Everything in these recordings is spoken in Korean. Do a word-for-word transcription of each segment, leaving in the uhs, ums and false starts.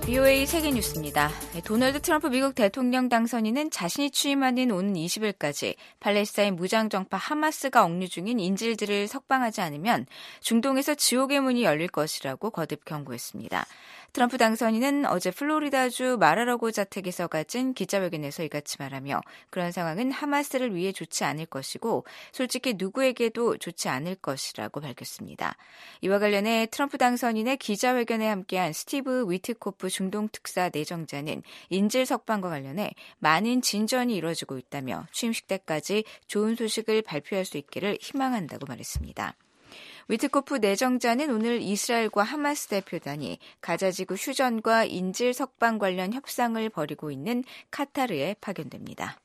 비오에이 세계뉴스입니다. 도널드 트럼프 미국 대통령 당선인은 자신이 취임하는 오는 이십 일까지 팔레스타인 무장정파 하마스가 억류 중인 인질들을 석방하지 않으면 중동에서 지옥의 문이 열릴 것이라고 거듭 경고했습니다. 트럼프 당선인은 어제 플로리다주 마라라고 자택에서 가진 기자회견에서 이같이 말하며 그런 상황은 하마스를 위해 좋지 않을 것이고 솔직히 누구에게도 좋지 않을 것이라고 밝혔습니다. 이와 관련해 트럼프 당선인의 기자회견에 함께한 스티브 위트코프 중동특사 내정자는 인질 석방과 관련해 많은 진전이 이루어지고 있다며 취임식 때까지 좋은 소식을 발표할 수 있기를 희망한다고 말했습니다. 위트코프 내정자는 오늘 이스라엘과 하마스 대표단이 가자지구 휴전과 인질 석방 관련 협상을 벌이고 있는 카타르에 파견됩니다.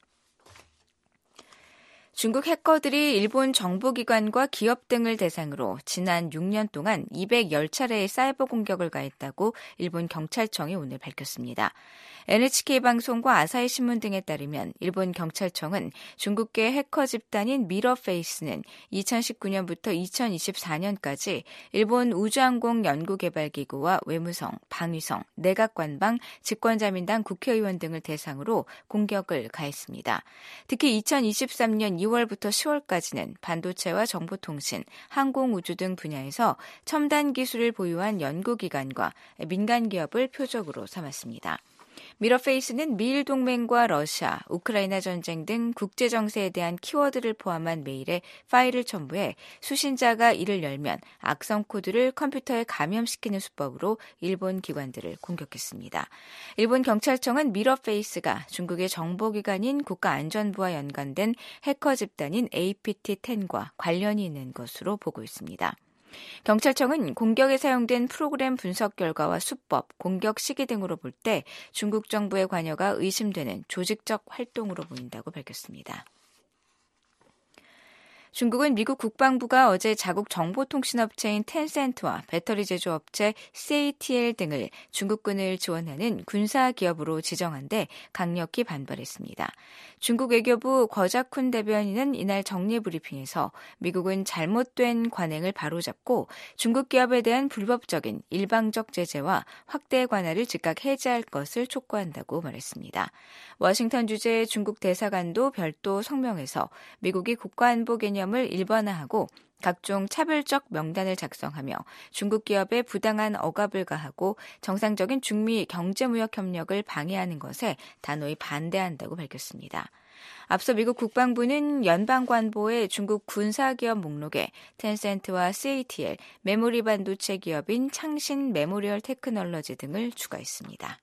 중국 해커들이 일본 정보기관과 기업 등을 대상으로 지난 육 년 동안 이백십 차례의 사이버 공격을 가했다고 일본 경찰청이 오늘 밝혔습니다. 엔에이치케이 방송과 아사히 신문 등에 따르면 일본 경찰청은 중국계 해커 집단인 미러페이스는 이천십구 년부터 이천이십사 년까지 일본 우주항공 연구개발기구와 외무성, 방위성, 내각관방, 집권자민당 국회의원 등을 대상으로 공격을 가했습니다. 특히 이천이십삼 년 이월부터 시월까지는 반도체와 정보통신, 항공우주 등 분야에서 첨단 기술을 보유한 연구기관과 민간기업을 표적으로 삼았습니다. 미러페이스는 미일 동맹과 러시아, 우크라이나 전쟁 등 국제 정세에 대한 키워드를 포함한 메일에 파일을 첨부해 수신자가 이를 열면 악성 코드를 컴퓨터에 감염시키는 수법으로 일본 기관들을 공격했습니다. 일본 경찰청은 미러페이스가 중국의 정보기관인 국가안전부와 연관된 해커 집단인 에이피티 텐과 관련이 있는 것으로 보고 있습니다. 경찰청은 공격에 사용된 프로그램 분석 결과와 수법, 공격 시기 등으로 볼 때 중국 정부의 관여가 의심되는 조직적 활동으로 보인다고 밝혔습니다. 중국은 미국 국방부가 어제 자국 정보통신업체인 텐센트와 배터리 제조업체 씨에이티엘 등을 중국군을 지원하는 군사기업으로 지정한 데 강력히 반발했습니다. 중국 외교부 거자쿤 대변인은 이날 정례브리핑에서 미국은 잘못된 관행을 바로잡고 중국 기업에 대한 불법적인 일방적 제재와 확대 관할을 즉각 해제할 것을 촉구한다고 말했습니다. 워싱턴 주재 중국 대사관도 별도 성명에서 미국이 국가안보 개념을 일반화하고 각종 차별적 명단을 작성하며 중국 기업에 부당한 억압을 가하고 정상적인 중미 경제무역 협력을 방해하는 것에 단호히 반대한다고 밝혔습니다. 앞서 미국 국방부는 연방관보의 중국 군사기업 목록에 텐센트와 씨에이티엘, 메모리 반도체 기업인 창신 메모리얼 테크놀로지 등을 추가했습니다.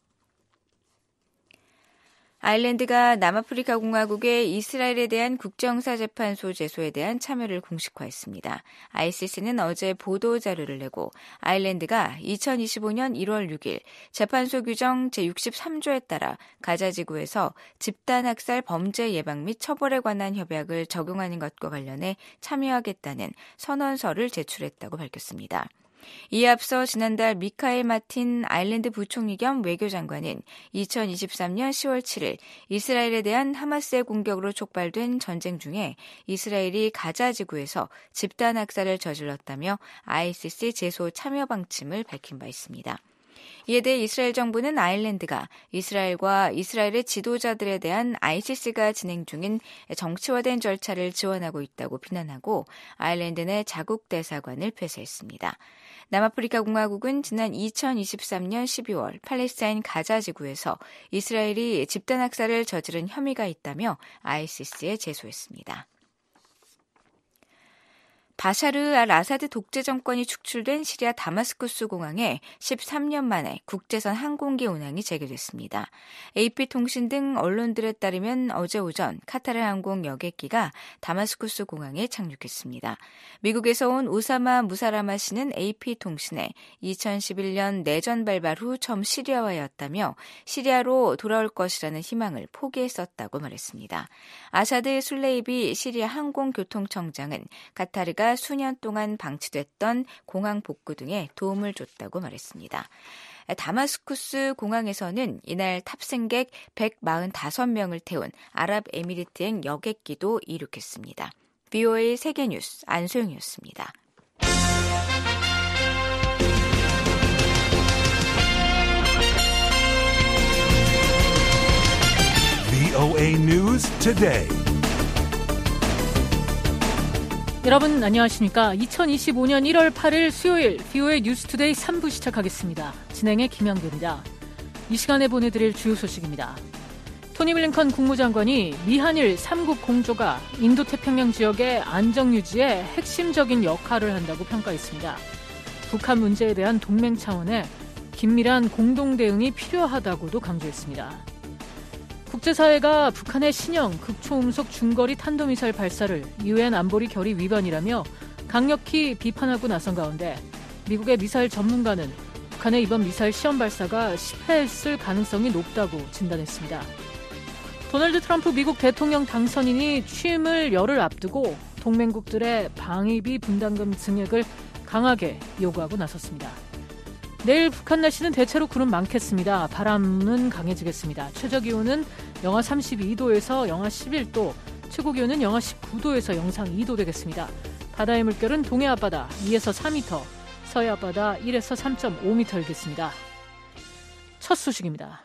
아일랜드가 남아프리카 공화국의 이스라엘에 대한 국제형사재판소 제소에 대한 참여를 공식화했습니다. 아이씨씨는 어제 보도자료를 내고 아일랜드가 이천이십오 년 일월 육 일 재판소 규정 제육십삼 조에 따라 가자지구에서 집단학살 범죄 예방 및 처벌에 관한 협약을 적용하는 것과 관련해 참여하겠다는 선언서를 제출했다고 밝혔습니다. 이에 앞서 지난달 미카엘 마틴 아일랜드 부총리 겸 외교장관은 이천이십삼 년 시월 칠 일 이스라엘에 대한 하마스의 공격으로 촉발된 전쟁 중에 이스라엘이 가자 지구에서 집단 학살을 저질렀다며 아이씨씨 제소 참여 방침을 밝힌 바 있습니다. 이에 대해 이스라엘 정부는 아일랜드가 이스라엘과 이스라엘의 지도자들에 대한 아이씨씨가 진행 중인 정치화된 절차를 지원하고 있다고 비난하고 아일랜드 내 자국 대사관을 폐쇄했습니다. 남아프리카 공화국은 지난 이천이십삼 년 십이월 팔레스타인 가자 지구에서 이스라엘이 집단 학살을 저지른 혐의가 있다며 아이씨씨에 제소했습니다. 바샤르 알 아사드 독재 정권이 축출된 시리아 다마스쿠스 공항에 십삼 년 만에 국제선 항공기 운항이 재개됐습니다. 에이피통신 등 언론들에 따르면 어제 오전 카타르 항공 여객기가 다마스쿠스 공항에 착륙했습니다. 미국에서 온 오사마 무사라마 씨는 에이피통신에 이천십일 년 내전 발발 후 처음 시리아와에 왔다며 시리아로 돌아올 것이라는 희망을 포기했었다고 말했습니다. 아사드 술레이비 시리아 항공교통청장은 카타르가 수년 동안 방치됐던 공항 복구 등에 도움을 줬다고 말했습니다. 다마스쿠스 공항에서는 이날 탑승객 백사십오 명을 태운 아랍에미리트행 여객기도 이륙했습니다. 비오에이 세계뉴스 안소영이었습니다. 브이오에이 News Today. 여러분 안녕하십니까? 이천이십오년 일월 팔일 수요일 브이오에이 뉴스투데이 삼 부 시작하겠습니다. 진행의 김영도입니다. 이 시간에 보내드릴 주요 소식입니다. 토니 블링컨 국무장관이 미한일 삼국 공조가 인도태평양 지역의 안정 유지에 핵심적인 역할을 한다고 평가했습니다. 북한 문제에 대한 동맹 차원의 긴밀한 공동 대응이 필요하다고도 강조했습니다. 국제사회가 북한의 신형 극초음속 중거리 탄도미사일 발사를 유엔 안보리 결의 위반이라며 강력히 비판하고 나선 가운데 미국의 미사일 전문가는 북한의 이번 미사일 시험 발사가 실패했을 가능성이 높다고 진단했습니다. 도널드 트럼프 미국 대통령 당선인이 취임을 열흘 앞두고 동맹국들의 방위비 분담금 증액을 강하게 요구하고 나섰습니다. 내일 북한 날씨는 대체로 구름 많겠습니다. 바람은 강해지겠습니다. 최저기온은 영하 삼십이도에서 영하 십일도, 최고기온은 영하 십구도에서 영상 이도 되겠습니다. 바다의 물결은 동해 앞바다 이에서 사 미터, 서해 앞바다 일에서 삼 점 오 미터이겠습니다. 첫 소식입니다.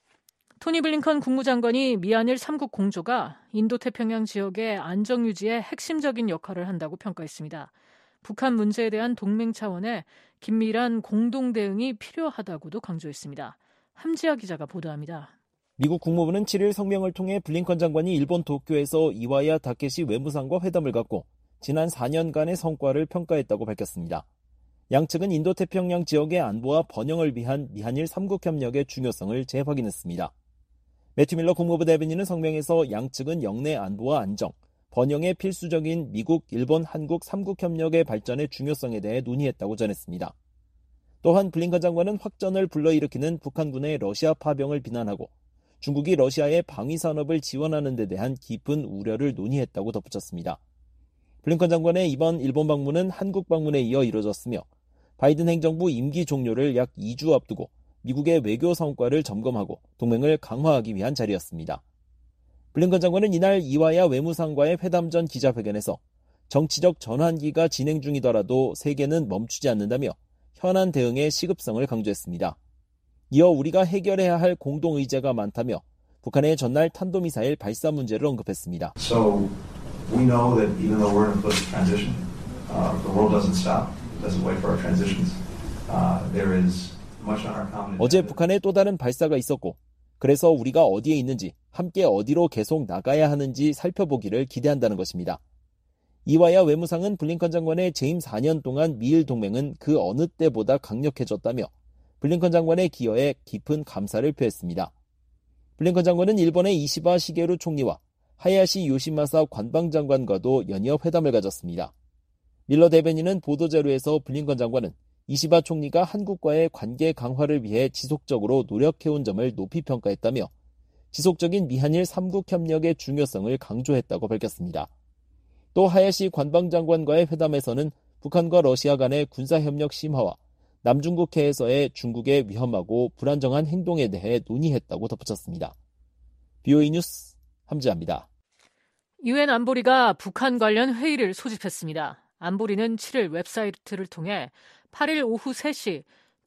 토니 블링컨 국무장관이 미한일 삼국 공조가 인도태평양 지역의 안정 유지에 핵심적인 역할을 한다고 평가했습니다. 북한 문제에 대한 동맹 차원의 긴밀한 공동 대응이 필요하다고도 강조했습니다. 함지아 기자가 보도합니다. 미국 국무부는 칠일 성명을 통해 블링컨 장관이 일본 도쿄에서 이와야 다케시 외무상과 회담을 갖고 지난 사 년간의 성과를 평가했다고 밝혔습니다. 양측은 인도태평양 지역의 안보와 번영을 위한 미한일 삼국 협력의 중요성을 재확인했습니다. 매튜 밀러 국무부 대변인은 성명에서 양측은 영내 안보와 안정, 번영에 필수적인 미국, 일본, 한국 삼국 협력의 발전의 중요성에 대해 논의했다고 전했습니다. 또한 블링컨 장관은 확전을 불러일으키는 북한군의 러시아 파병을 비난하고 중국이 러시아의 방위산업을 지원하는 데 대한 깊은 우려를 논의했다고 덧붙였습니다. 블링컨 장관의 이번 일본 방문은 한국 방문에 이어 이뤄졌으며 바이든 행정부 임기 종료를 약 이 주 앞두고 미국의 외교 성과를 점검하고 동맹을 강화하기 위한 자리였습니다. 블링컨 장관은 이날 이와야 외무상과의 회담 전 기자회견에서 정치적 전환기가 진행 중이더라도 세계는 멈추지 않는다며 현안 대응의 시급성을 강조했습니다. 이어 우리가 해결해야 할 공동의제가 많다며 북한의 전날 탄도미사일 발사 문제를 언급했습니다. So we know that even though we're in a political transition, uh, the world doesn't stop, doesn't wait for our transitions. Uh, there is much on our common. 어제 북한에 또 다른 발사가 있었고 그래서 우리가 어디에 있는지 함께 어디로 계속 나가야 하는지 살펴보기를 기대한다는 것입니다. 이와야 외무상은 블링컨 장관의 재임 사 년 동안 미일 동맹은 그 어느 때보다 강력해졌다며 블링컨 장관의 기여에 깊은 감사를 표했습니다. 블링컨 장관은 일본의 이시바 시게루 총리와 하야시 요시마사 관방장관과도 연이어 회담을 가졌습니다. 밀러 대변인은 보도자료에서 블링컨 장관은 이시바 총리가 한국과의 관계 강화를 위해 지속적으로 노력해온 점을 높이 평가했다며 지속적인 미한일 삼국 협력의 중요성을 강조했다고 밝혔습니다. 또 하야시 관방장관과의 회담에서는 북한과 러시아 간의 군사협력 심화와 남중국 해에서의 중국의 위험하고 불안정한 행동에 대해 논의했다고 덧붙였습니다. 브이오에이 뉴스 함지아입니다. 유엔 안보리가 북한 관련 회의를 소집했습니다. 안보리는 칠일 웹사이트를 통해 팔일 오후 세 시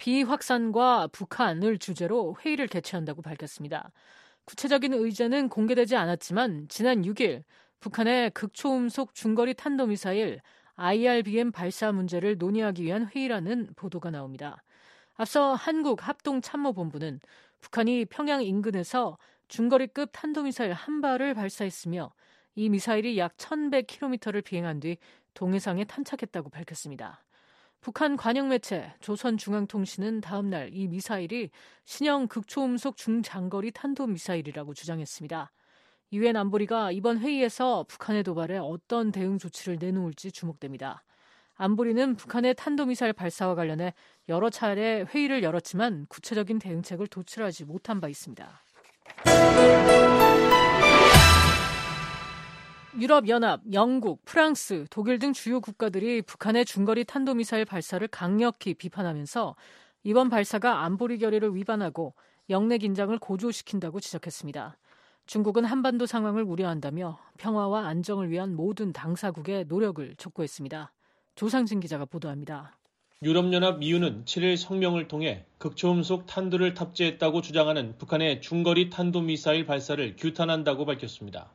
비확산과 북한을 주제로 회의를 개최한다고 밝혔습니다. 구체적인 의제는 공개되지 않았지만 지난 육일 북한의 극초음속 중거리 탄도미사일 아이알비엠 발사 문제를 논의하기 위한 회의라는 보도가 나옵니다. 앞서 한국합동참모본부는 북한이 평양 인근에서 중거리급 탄도미사일 한 발을 발사했으며 이 미사일이 약 천백 킬로미터를 비행한 뒤 동해상에 탄착했다고 밝혔습니다. 북한 관영 매체 조선중앙통신은 다음 날 이 미사일이 신형 극초음속 중장거리 탄도미사일이라고 주장했습니다. 유엔 안보리가 이번 회의에서 북한의 도발에 어떤 대응 조치를 내놓을지 주목됩니다. 안보리는 북한의 탄도미사일 발사와 관련해 여러 차례 회의를 열었지만 구체적인 대응책을 도출하지 못한 바 있습니다. 유럽연합, 영국, 프랑스, 독일 등 주요 국가들이 북한의 중거리 탄도미사일 발사를 강력히 비판하면서 이번 발사가 안보리 결의를 위반하고 영내 긴장을 고조시킨다고 지적했습니다. 중국은 한반도 상황을 우려한다며 평화와 안정을 위한 모든 당사국의 노력을 촉구했습니다. 조상진 기자가 보도합니다. 유럽연합 이유는 칠일 성명을 통해 극초음속 탄두를 탑재했다고 주장하는 북한의 중거리 탄도미사일 발사를 규탄한다고 밝혔습니다.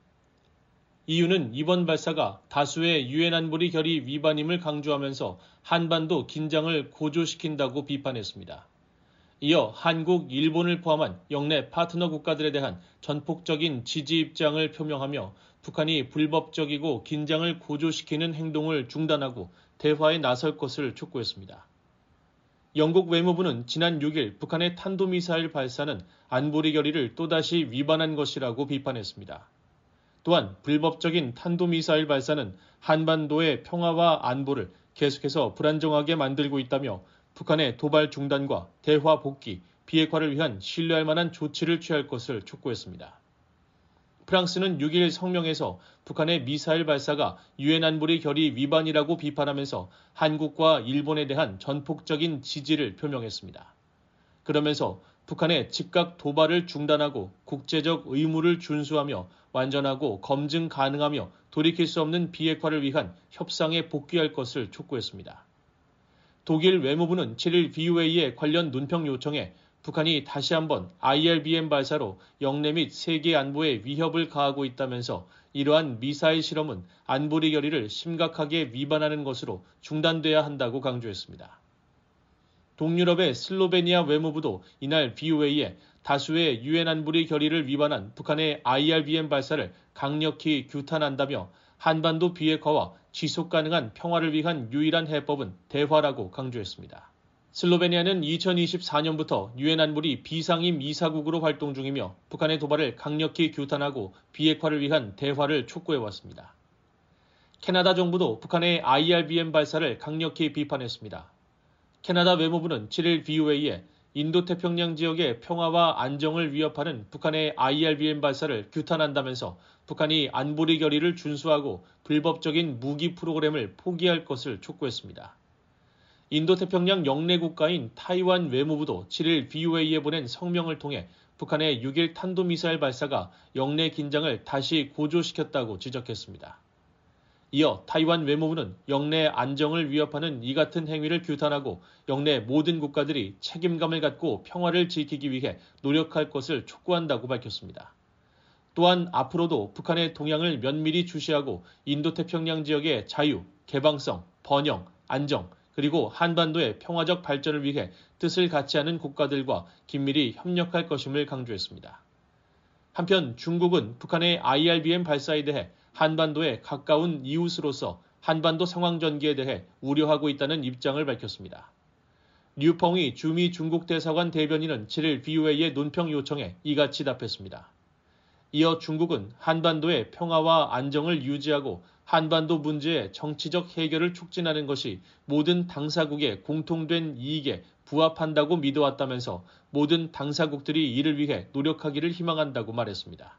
이유는 이번 발사가 다수의 유엔 안보리 결의 위반임을 강조하면서 한반도 긴장을 고조시킨다고 비판했습니다. 이어 한국, 일본을 포함한 영내 파트너 국가들에 대한 전폭적인 지지 입장을 표명하며 북한이 불법적이고 긴장을 고조시키는 행동을 중단하고 대화에 나설 것을 촉구했습니다. 영국 외무부는 지난 육일 북한의 탄도미사일 발사는 안보리 결의를 또다시 위반한 것이라고 비판했습니다. 또한 불법적인 탄도미사일 발사는 한반도의 평화와 안보를 계속해서 불안정하게 만들고 있다며 북한의 도발 중단과 대화 복귀, 비핵화를 위한 신뢰할 만한 조치를 취할 것을 촉구했습니다. 프랑스는 육일 성명에서 북한의 미사일 발사가 유엔 안보리 결의 위반이라고 비판하면서 한국과 일본에 대한 전폭적인 지지를 표명했습니다. 그러면서 북한의 즉각 도발을 중단하고 국제적 의무를 준수하며 완전하고 검증 가능하며 돌이킬 수 없는 비핵화를 위한 협상에 복귀할 것을 촉구했습니다. 독일 외무부는 칠일 브이오에이의 관련 논평 요청에 북한이 다시 한번 아이알비엠 발사로 영내 및 세계 안보에 위협을 가하고 있다면서 이러한 미사일 실험은 안보리 결의를 심각하게 위반하는 것으로 중단돼야 한다고 강조했습니다. 동유럽의 슬로베니아 외무부도 이날 브이오에이에 다수의 유엔 안보리 결의를 위반한 북한의 아이알비엠 발사를 강력히 규탄한다며 한반도 비핵화와 지속 가능한 평화를 위한 유일한 해법은 대화라고 강조했습니다. 슬로베니아는 이천이십사년부터 유엔 안보리 비상임 이사국으로 활동 중이며 북한의 도발을 강력히 규탄하고 비핵화를 위한 대화를 촉구해왔습니다. 캐나다 정부도 북한의 아이알비엠 발사를 강력히 비판했습니다. 캐나다 외무부는 칠일 브이오에이에 인도태평양 지역의 평화와 안정을 위협하는 북한의 아이알비엠 발사를 규탄한다면서 북한이 안보리 결의를 준수하고 불법적인 무기 프로그램을 포기할 것을 촉구했습니다. 인도태평양 영내 국가인 타이완 외무부도 칠일 브이오에이에 보낸 성명을 통해 북한의 육일 탄도미사일 발사가 영내 긴장을 다시 고조시켰다고 지적했습니다. 이어 타이완 외무부는 영내 안정을 위협하는 이 같은 행위를 규탄하고 영내 모든 국가들이 책임감을 갖고 평화를 지키기 위해 노력할 것을 촉구한다고 밝혔습니다. 또한 앞으로도 북한의 동향을 면밀히 주시하고 인도태평양 지역의 자유, 개방성, 번영, 안정, 그리고 한반도의 평화적 발전을 위해 뜻을 같이 하는 국가들과 긴밀히 협력할 것임을 강조했습니다. 한편 중국은 북한의 아이알비엠 발사에 대해 한반도에 가까운 이웃으로서 한반도 상황 전개에 대해 우려하고 있다는 입장을 밝혔습니다. 류펑위 주미 중국 대사관 대변인은 칠일 브이오에이의 논평 요청에 이같이 답했습니다. 이어 중국은 한반도의 평화와 안정을 유지하고 한반도 문제의 정치적 해결을 촉진하는 것이 모든 당사국의 공통된 이익에 부합한다고 믿어왔다면서 모든 당사국들이 이를 위해 노력하기를 희망한다고 말했습니다.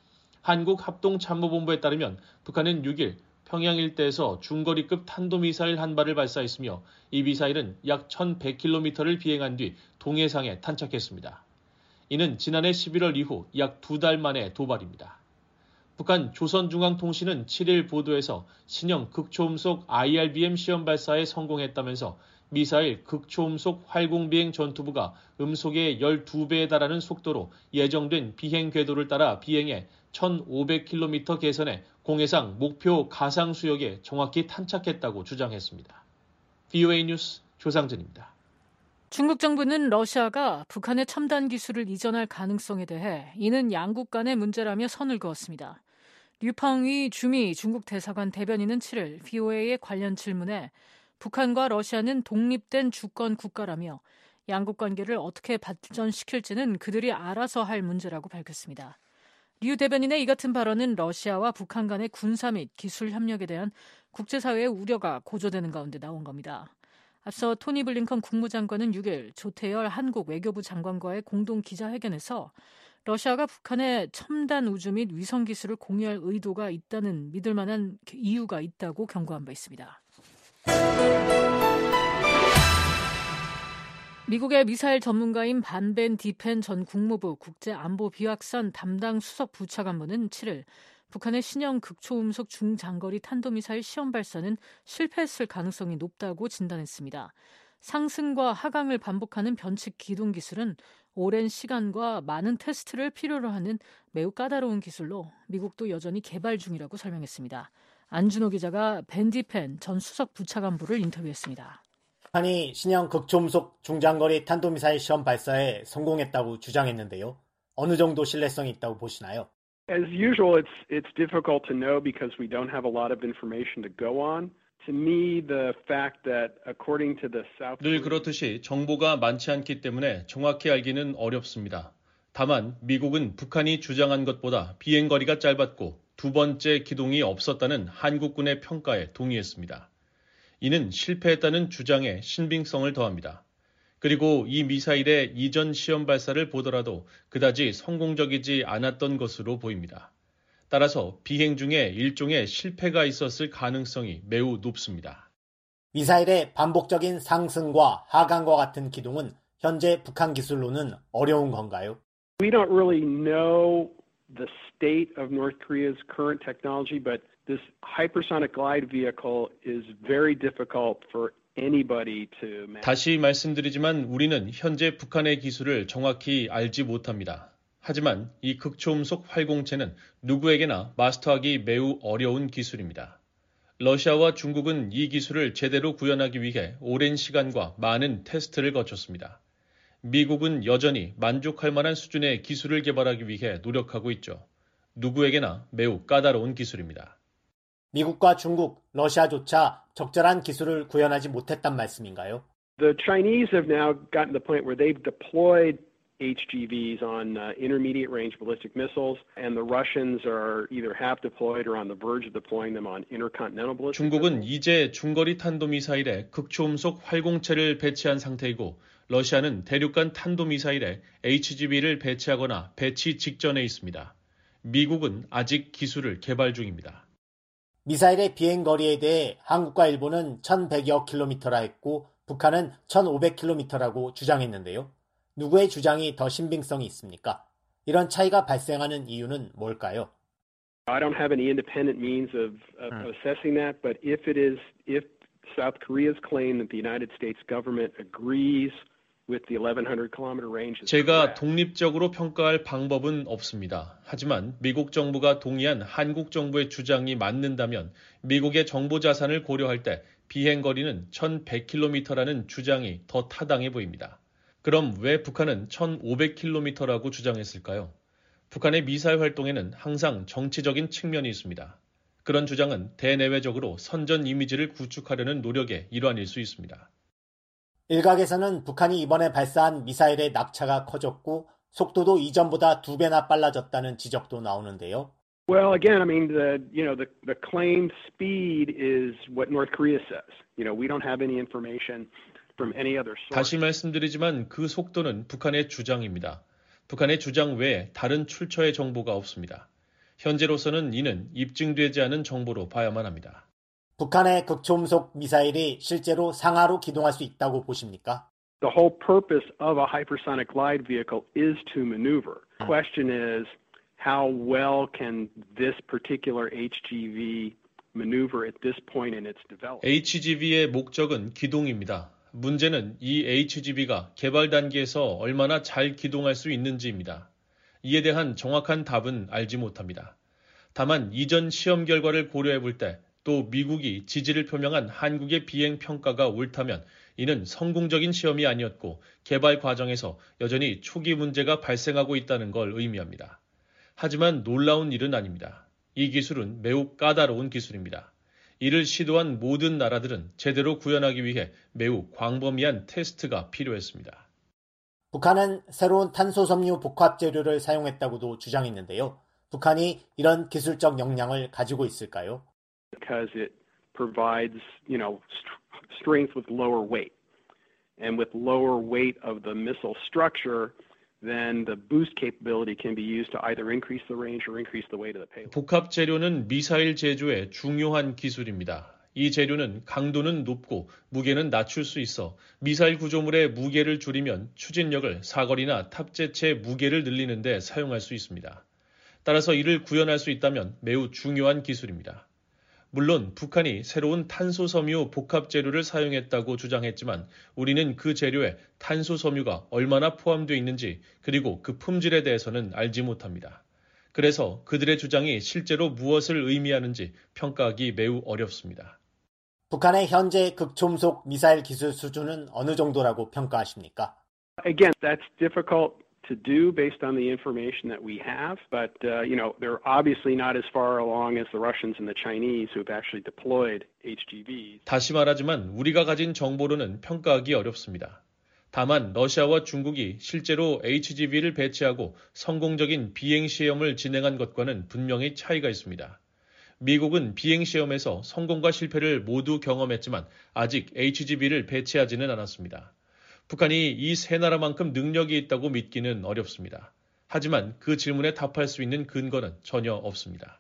한국합동참모본부에 따르면 북한은 육일 평양 일대에서 중거리급 탄도미사일 한 발을 발사했으며 이 미사일은 약 천백 킬로미터를 비행한 뒤 동해상에 탄착했습니다. 이는 지난해 십일월 이후 약 두 달 만의 도발입니다. 북한 조선중앙통신은 칠일 보도에서 신형 극초음속 아이알비엠 시험 발사에 성공했다면서 미사일 극초음속 활공비행 전투부가 음속의 열두 배에 달하는 속도로 예정된 비행 궤도를 따라 비행해 천오백 킬로미터 계선해 공해상 목표 가상 수역에 정확히 탄착했다고 주장했습니다. 브이오에이 뉴스 조상진입니다. 중국 정부는 러시아가 북한의 첨단 기술을 이전할 가능성에 대해 이는 양국 간의 문제라며 선을 그었습니다. 류펑위 주미 중국 대사관 대변인은 칠일 브이오에이의 관련 질문에 북한과 러시아는 독립된 주권 국가라며 양국 관계를 어떻게 발전시킬지는 그들이 알아서 할 문제라고 밝혔습니다. 류 대변인의 이 같은 발언은 러시아와 북한 간의 군사 및 기술 협력에 대한 국제사회의 우려가 고조되는 가운데 나온 겁니다. 앞서 토니 블링컨 국무장관은 육일 조태열 한국 외교부 장관과의 공동 기자회견에서 러시아가 북한의 첨단 우주 및 위성 기술을 공유할 의도가 있다는 믿을 만한 이유가 있다고 경고한 바 있습니다. 미국의 미사일 전문가인 반벤 디펜 전 국무부 국제안보비확산 담당 수석 부차관보는 칠일 북한의 신형 극초음속 중장거리 탄도미사일 시험 발사는 실패했을 가능성이 높다고 진단했습니다. 상승과 하강을 반복하는 변칙 기동 기술은 오랜 시간과 많은 테스트를 필요로 하는 매우 까다로운 기술로 미국도 여전히 개발 중이라고 설명했습니다. 안준호 기자가 밴디펜 전 수석 부차관보를 인터뷰했습니다. 북한이 신형 극초음속 중장거리 탄도미사일 시험 발사에 성공했다고 주장했는데요. 어느 정도 신뢰성이 있다고 보시나요? As usual, it's it's difficult to know because we don't have a lot of information to go on. To me, the fact that according to the South 늘 그렇듯이 정보가 많지 않기 때문에 정확히 알기는 어렵습니다. 다만 미국은 북한이 주장한 것보다 비행거리가 짧았고 두 번째 기동이 없었다는 한국군의 평가에 동의했습니다. 이는 실패했다는 주장에 신빙성을 더합니다. 그리고 이 미사일의 이전 시험 발사를 보더라도 그다지 성공적이지 않았던 것으로 보입니다. 따라서 비행 중에 일종의 실패가 있었을 가능성이 매우 높습니다. 미사일의 반복적인 상승과 하강과 같은 기동은 현재 북한 기술로는 어려운 건가요? We don't really know the state of North Korea's current technology, but this hypersonic glide vehicle is very difficult for anybody to manage. 다시 말씀드리지만 우리는 현재 북한의 기술을 정확히 알지 못합니다. 하지만 이 극초음속 활공체는 누구에게나 마스터하기 매우 어려운 기술입니다. 러시아와 중국은 이 기술을 제대로 구현하기 위해 오랜 시간과 많은 테스트를 거쳤습니다. 미국은 여전히 만족할 만한 수준의 기술을 개발하기 위해 노력하고 있죠. 누구에게나 매우 까다로운 기술입니다. 미국과 중국, 러시아조차 적절한 기술을 구현하지 못했단 말씀인가요? The Chinese have now gotten to the point where they've deployed H G Vs on uh, intermediate range ballistic missiles, and the Russians are either have deployed or on the verge of deploying them on intercontinental ballistic 중국은 missiles. 이제 중거리 탄도미사일에 극초음속 활공체를 배치한 상태이고 러시아는 대륙간 탄도미사일에 에이치 지 비를 배치하거나 배치 직전에 있습니다. 미국은 아직 기술을 개발 중입니다. 미사일의 비행거리에 대해 한국과 일본은 천백여 킬로미터라 했고 북한은 천오백 킬로미터라고 주장했는데요. 누구의 주장이 더 신빙성이 있습니까? 이런 차이가 발생하는 이유는 뭘까요? I don't have any independent means of, of 음. assessing that, but if it is, if South Korea's claim that the United States government agrees with the eleven hundred kilometer range is 제가 correct. 독립적으로 평가할 방법은 없습니다. 하지만 미국 정부가 동의한 한국 정부의 주장이 맞는다면 미국의 정보 자산을 고려할 때 비행거리는 천백 킬로미터라는 주장이 더 타당해 보입니다. 그럼 왜 북한은 천오백 킬로미터라고 주장했을까요? 북한의 미사일 활동에는 항상 정치적인 측면이 있습니다. 그런 주장은 대내외적으로 선전 이미지를 구축하려는 노력의 일환일 수 있습니다. 일각에서는 북한이 이번에 발사한 미사일의 낙차가 커졌고 속도도 이전보다 두 배나 빨라졌다는 지적도 나오는데요. Well, again, I mean, the you know the the claimed speed is what North Korea says. You know, we don't have any information from any other source. 다시 말씀드리지만 그 속도는 북한의 주장입니다. 북한의 주장 외에 다른 출처의 정보가 없습니다. 현재로서는 이는 입증되지 않은 정보로 봐야만 합니다. 북한의 극초음속 미사일이 실제로 상하로 기동할 수 있다고 보십니까? The whole purpose of a hypersonic glide vehicle is to maneuver. The question is, how well can this particular H G V maneuver at this point in its development? 에이치 지 비의 목적은 기동입니다. 문제는 이 에이치 지 비가 개발 단계에서 얼마나 잘 기동할 수 있는지입니다. 이에 대한 정확한 답은 알지 못합니다. 다만 이전 시험 결과를 고려해 볼 때 또 미국이 지지를 표명한 한국의 비행 평가가 옳다면 이는 성공적인 시험이 아니었고 개발 과정에서 여전히 초기 문제가 발생하고 있다는 걸 의미합니다. 하지만 놀라운 일은 아닙니다. 이 기술은 매우 까다로운 기술입니다. 이를 시도한 모든 나라들은 제대로 구현하기 위해 매우 광범위한 테스트가 필요했습니다. 북한은 새로운 탄소섬유 복합 재료를 사용했다고도 주장했는데요. 북한이 이런 기술적 역량을 가지고 있을까요? Because it provides, you know, st- strength with lower weight. And with lower weight of the missile structure, then the boost capability can be used to either increase the range or increase the weight of the payload. 복합 재료는 미사일 제조의 중요한 기술입니다. 이 재료는 강도는 높고 무게는 낮출 수 있어 미사일 구조물의 무게를 줄이면 추진력을 사거리나 탑재체 무게를 늘리는 데 사용할 수 있습니다. 따라서 이를 구현할 수 있다면 매우 중요한 기술입니다. 물론 북한이 새로운 탄소섬유 복합 재료를 사용했다고 주장했지만 우리는 그 재료에 탄소섬유가 얼마나 포함되어 있는지 그리고 그 품질에 대해서는 알지 못합니다. 그래서 그들의 주장이 실제로 무엇을 의미하는지 평가하기 매우 어렵습니다. 북한의 현재 극초음속 미사일 기술 수준은 어느 정도라고 평가하십니까? Again, that's difficult to do based on the information that we have, but uh, you know, they're obviously not as far along as the Russians and the Chinese who have actually deployed 에이치지비s. 다시 말하지만 우리가 가진 정보로는 평가하기 어렵습니다. 다만 러시아와 중국이 실제로 에이치지비를 배치하고 성공적인 비행 시험을 진행한 것과는 분명히 차이가 있습니다. 미국은 비행 시험에서 성공과 실패를 모두 경험했지만 아직 에이치지비를 배치하지는 않았습니다. 북한이 이 세 나라만큼 능력이 있다고 믿기는 어렵습니다. 하지만 그 질문에 답할 수 있는 근거는 전혀 없습니다.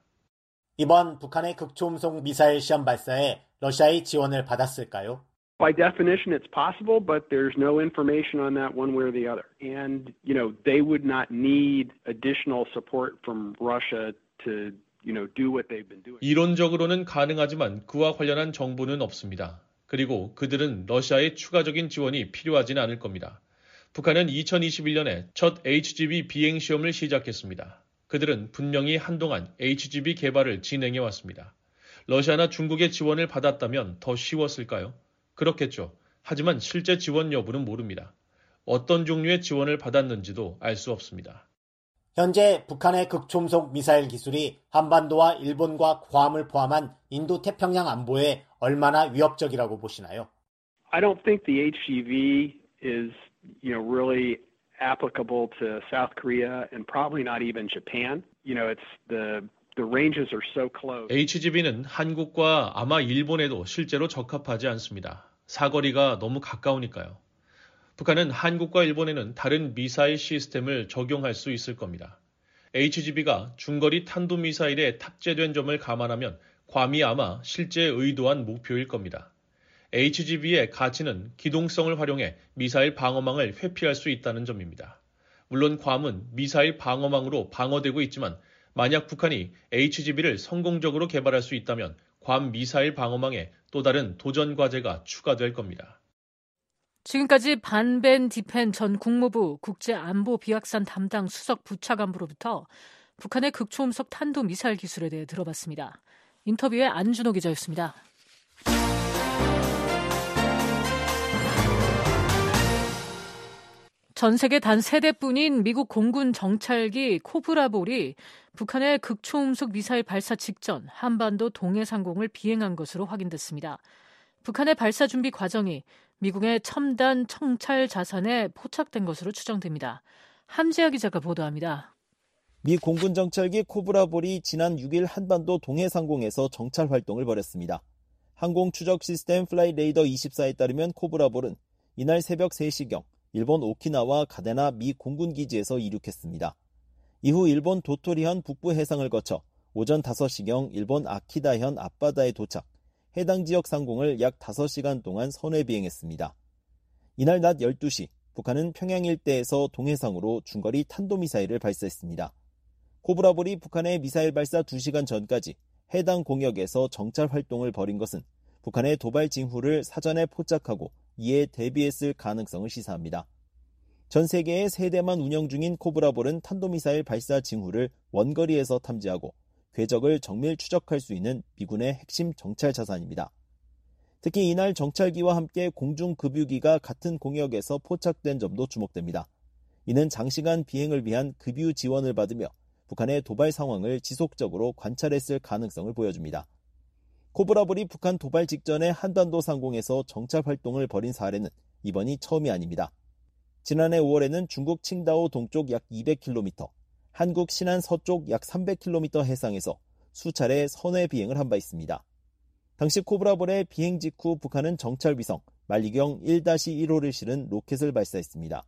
이번 북한의 극초음속 미사일 시험 발사에 러시아의 지원을 받았을까요? By definition, it's possible, but there's no information on that one way or the other. And, you know, they would not need additional support from Russia to, you know, do what they've been doing. 이론적으로는 가능하지만 그와 관련한 정보는 없습니다. 그리고 그들은 러시아의 추가적인 지원이 필요하진 않을 겁니다. 북한은 이천이십일 년에 첫 에이치지비 비행 시험을 시작했습니다. 그들은 분명히 한동안 에이치지비 개발을 진행해 왔습니다. 러시아나 중국의 지원을 받았다면 더 쉬웠을까요? 그렇겠죠. 하지만 실제 지원 여부는 모릅니다. 어떤 종류의 지원을 받았는지도 알 수 없습니다. 현재 북한의 극초음속 미사일 기술이 한반도와 일본과 괌을 포함한 인도태평양 안보에 얼마나 위협적이라고 보시나요? I don't think the 에이치지비 is, you know, really applicable to South Korea and probably not even Japan. You know, it's the the ranges are so close. 에이치지비는 한국과 아마 일본에도 실제로 적합하지 않습니다. 사거리가 너무 가까우니까요. 북한은 한국과 일본에는 다른 미사일 시스템을 적용할 수 있을 겁니다. 에이치지비가 중거리 탄도미사일에 탑재된 점을 감안하면 괌이 아마 실제 의도한 목표일 겁니다. 에이치지비의 가치는 기동성을 활용해 미사일 방어망을 회피할 수 있다는 점입니다. 물론 괌은 미사일 방어망으로 방어되고 있지만 만약 북한이 에이치지비를 성공적으로 개발할 수 있다면 괌 미사일 방어망에 또 다른 도전 과제가 추가될 겁니다. 지금까지 반벤 디펜 전 국무부 국제안보비확산 담당 수석 부차관으로부터 북한의 극초음속 탄도미사일 기술에 대해 들어봤습니다. 인터뷰에 안준호 기자였습니다. 전 세계 단 세 대뿐인 미국 공군 정찰기 코브라볼이 북한의 극초음속 미사일 발사 직전 한반도 동해상공을 비행한 것으로 확인됐습니다. 북한의 발사 준비 과정이 미국의 첨단 정찰 자산에 포착된 것으로 추정됩니다. 함지아 기자가 보도합니다. 미 공군 정찰기 코브라볼이 지난 육 일 한반도 동해상공에서 정찰 활동을 벌였습니다. 항공 추적 시스템 플라이 레이더 이십사에 따르면 코브라볼은 이날 새벽 세 시경 일본 오키나와 가데나 미 공군 기지에서 이륙했습니다. 이후 일본 도토리현 북부 해상을 거쳐 오전 다섯 시경 일본 아키다현 앞바다에 도착, 해당 지역 상공을 약 다섯 시간 동안 선회 비행했습니다. 이날 낮 열두 시 북한은 평양 일대에서 동해상으로 중거리 탄도미사일을 발사했습니다. 코브라볼이 북한의 미사일 발사 두 시간 전까지 해당 공역에서 정찰 활동을 벌인 것은 북한의 도발 징후를 사전에 포착하고 이에 대비했을 가능성을 시사합니다. 전 세계에 세 대만 운영 중인 코브라볼은 탄도미사일 발사 징후를 원거리에서 탐지하고 궤적을 정밀 추적할 수 있는 미군의 핵심 정찰 자산입니다. 특히 이날 정찰기와 함께 공중급유기가 같은 공역에서 포착된 점도 주목됩니다. 이는 장시간 비행을 위한 급유 지원을 받으며 북한의 도발 상황을 지속적으로 관찰했을 가능성을 보여줍니다. 코브라볼이 북한 도발 직전에 한반도 상공에서 정찰 활동을 벌인 사례는 이번이 처음이 아닙니다. 지난해 오월에는 중국 칭다오 동쪽 약 이백 킬로미터, 한국 신안 서쪽 약 삼백 킬로미터 해상에서 수차례 선회 비행을 한 바 있습니다. 당시 코브라볼의 비행 직후 북한은 정찰위성 만리경 일 일 호를 실은 로켓을 발사했습니다.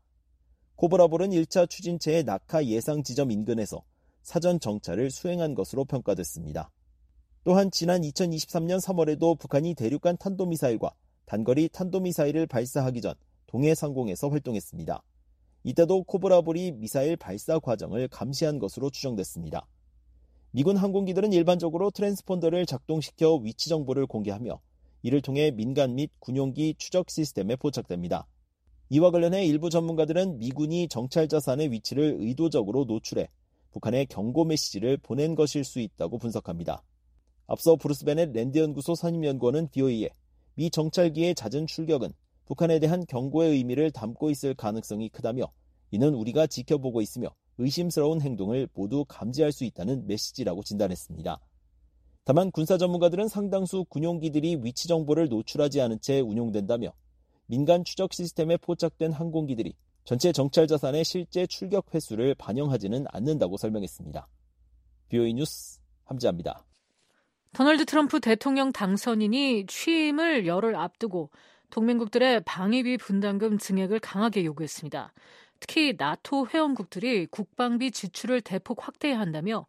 코브라볼은 일 차 추진체의 낙하 예상 지점 인근에서 사전 정찰을 수행한 것으로 평가됐습니다. 또한 지난 이천이십삼 년 삼월에도 북한이 대륙간 탄도미사일과 단거리 탄도미사일을 발사하기 전 동해 상공에서 활동했습니다. 이때도 코브라볼이 미사일 발사 과정을 감시한 것으로 추정됐습니다. 미군 항공기들은 일반적으로 트랜스폰더를 작동시켜 위치 정보를 공개하며 이를 통해 민간 및 군용기 추적 시스템에 포착됩니다. 이와 관련해 일부 전문가들은 미군이 정찰 자산의 위치를 의도적으로 노출해 북한에 경고 메시지를 보낸 것일 수 있다고 분석합니다. 앞서 브루스 베넷 랜드연구소 선임연구원은 비오이에 미 정찰기의 잦은 출격은 북한에 대한 경고의 의미를 담고 있을 가능성이 크다며 이는 우리가 지켜보고 있으며 의심스러운 행동을 모두 감지할 수 있다는 메시지라고 진단했습니다. 다만 군사 전문가들은 상당수 군용기들이 위치 정보를 노출하지 않은 채 운용된다며 민간 추적 시스템에 포착된 항공기들이 전체 정찰 자산의 실제 출격 횟수를 반영하지는 않는다고 설명했습니다. 비오이 뉴스 함지아입니다. 도널드 트럼프 대통령 당선인이 취임을 열흘 앞두고 동맹국들의 방위비 분담금 증액을 강하게 요구했습니다. 특히 나토 회원국들이 국방비 지출을 대폭 확대해야 한다며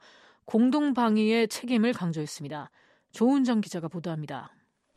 공동방위의 책임을 강조했습니다. 조은정 기자가 보도합니다.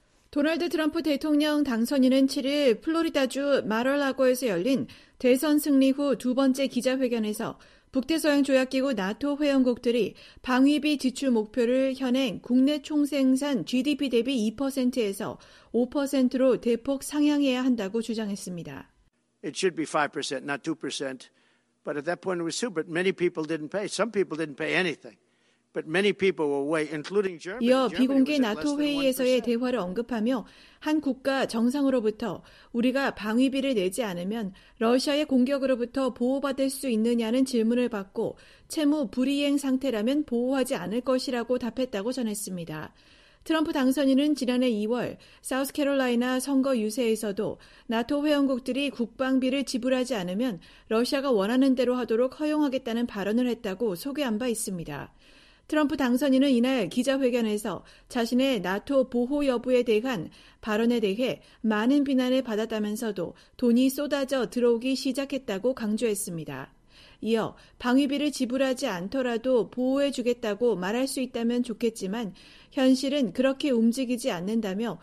도널드 트럼프 대통령 당선인은 칠일 플로리다주 마럴라고에서 열린 대선 승리 후 두 번째 기자회견에서 북대서양 조약기구 나토 회원국들이 방위비 지출 목표를 현행 국내 총생산 지디피 대비 이 퍼센트에서 오 퍼센트로 대폭 상향해야 한다고 주장했습니다. It should be five percent, not two percent. But at that point it was two, but many people didn't pay. Some people didn't pay anything. But many people were way, including Germany. 이어 비공개 나토 회의에서의 대화를 언급하며 한 국가 정상으로부터 우리가 방위비를 내지 않으면 러시아의 공격으로부터 보호받을 수 있느냐는 질문을 받고 채무 불이행 상태라면 보호하지 않을 것이라고 답했다고 전했습니다. 트럼프 당선인은 지난해 이월 사우스캐롤라이나 선거 유세에서도 나토 회원국들이 국방비를 지불하지 않으면 러시아가 원하는 대로 하도록 허용하겠다는 발언을 했다고 소개한 바 있습니다. 트럼프 당선인은 이날 기자회견에서 자신의 나토 보호 여부에 대한 발언에 대해 많은 비난을 받았다면서도 돈이 쏟아져 들어오기 시작했다고 강조했습니다. 이어 방위비를 지불하지 않더라도 보호해주겠다고 말할 수 있다면 좋겠지만 현실은 그렇게 움직이지 않는다며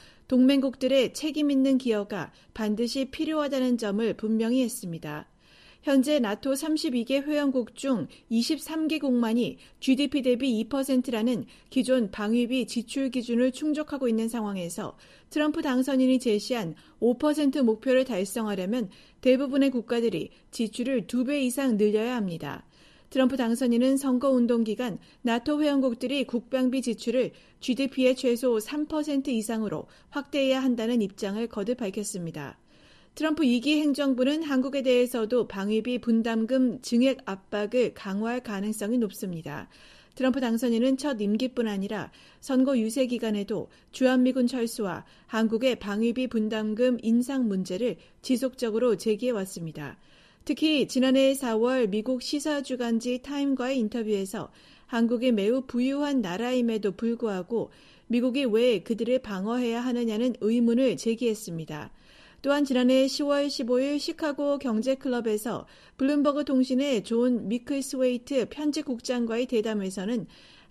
동맹국들의 책임 있는 기여가 반드시 필요하다는 점을 분명히 했습니다. 현재 나토 삼십이 개 회원국 중 이십삼 개국만이 지디피 대비 이 퍼센트라는 기존 방위비 지출 기준을 충족하고 있는 상황에서 트럼프 당선인이 제시한 오 퍼센트 목표를 달성하려면 대부분의 국가들이 지출을 두 배 이상 늘려야 합니다. 트럼프 당선인은 선거운동 기간 나토 회원국들이 국방비 지출을 지디피의 최소 삼 퍼센트 이상으로 확대해야 한다는 입장을 거듭 밝혔습니다. 트럼프 이 기 행정부는 한국에 대해서도 방위비 분담금 증액 압박을 강화할 가능성이 높습니다. 트럼프 당선인은 첫 임기뿐 아니라 선거 유세 기간에도 주한미군 철수와 한국의 방위비 분담금 인상 문제를 지속적으로 제기해왔습니다. 특히 지난해 사월 미국 시사주간지 타임과의 인터뷰에서 한국이 매우 부유한 나라임에도 불구하고 미국이 왜 그들을 방어해야 하느냐는 의문을 제기했습니다. 또한 지난해 시월 십오일 시카고 경제클럽에서 블룸버그 통신의 존 미클스웨이트 편집국장과의 대담에서는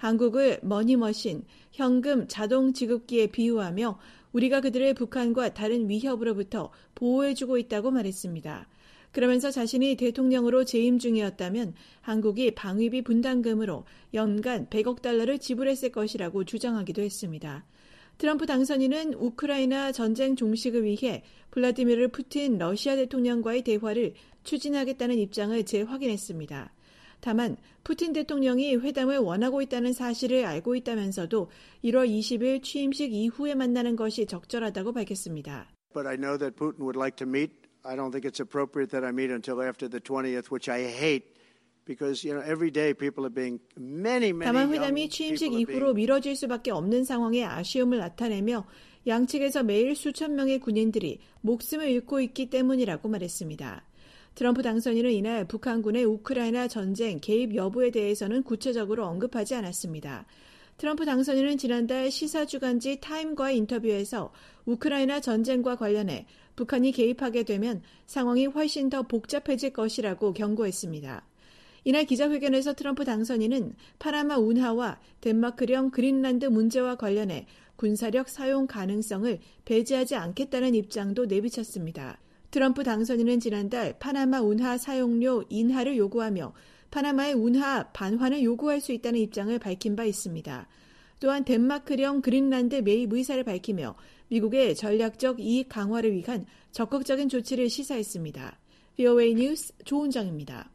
한국을 머니머신, 현금 자동 지급기에 비유하며 우리가 그들을 북한과 다른 위협으로부터 보호해주고 있다고 말했습니다. 그러면서 자신이 대통령으로 재임 중이었다면 한국이 방위비 분담금으로 연간 백억 달러를 지불했을 것이라고 주장하기도 했습니다. 트럼프 당선인은 우크라이나 전쟁 종식을 위해 블라디미르 푸틴 러시아 대통령과의 대화를 추진하겠다는 입장을 재확인했습니다. 다만 푸틴 대통령이 회담을 원하고 있다는 사실을 알고 있다면서도 일월 이십일 취임식 이후에 만나는 것이 적절하다고 밝혔습니다. But I know that Putin would like to meet. I don't think it's appropriate that I meet until after the twentieth, which I hate. Because, you know, every day people are being many, many 다만 회담이 취임식 이후로 미뤄질 수밖에 없는 상황에 아쉬움을 나타내며 양측에서 매일 수천 명의 군인들이 목숨을 잃고 있기 때문이라고 말했습니다. 트럼프 당선인은 이날 북한군의 우크라이나 전쟁 개입 여부에 대해서는 구체적으로 언급하지 않았습니다. 트럼프 당선인은 지난달 시사주간지 타임과의 인터뷰에서 우크라이나 전쟁과 관련해 북한이 개입하게 되면 상황이 훨씬 더 복잡해질 것이라고 경고했습니다. 이날 기자회견에서 트럼프 당선인은 파나마 운하와 덴마크령 그린란드 문제와 관련해 군사력 사용 가능성을 배제하지 않겠다는 입장도 내비쳤습니다. 트럼프 당선인은 지난달 파나마 운하 사용료 인하를 요구하며 파나마의 운하 반환을 요구할 수 있다는 입장을 밝힌 바 있습니다. 또한 덴마크령 그린란드 매입 의사를 밝히며 미국의 전략적 이익 강화를 위한 적극적인 조치를 시사했습니다. 브이오에이 뉴스 조은정입니다.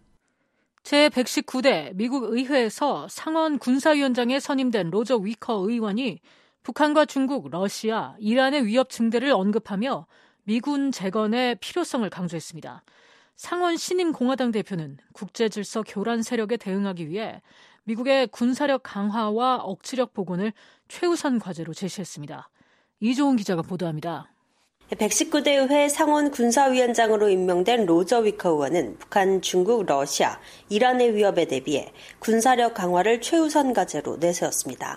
제백십구 대 미국 의회에서 상원 군사위원장에 선임된 로저 위커 의원이 북한과 중국, 러시아, 이란의 위협 증대를 언급하며 미군 재건의 필요성을 강조했습니다. 상원 신임 공화당 대표는 국제질서 교란 세력에 대응하기 위해 미국의 군사력 강화와 억지력 복원을 최우선 과제로 제시했습니다. 이조은 기자가 보도합니다. 백십구 대 의회 상원 군사위원장으로 임명된 로저 위커 의원은 북한, 중국, 러시아, 이란의 위협에 대비해 군사력 강화를 최우선 과제로 내세웠습니다.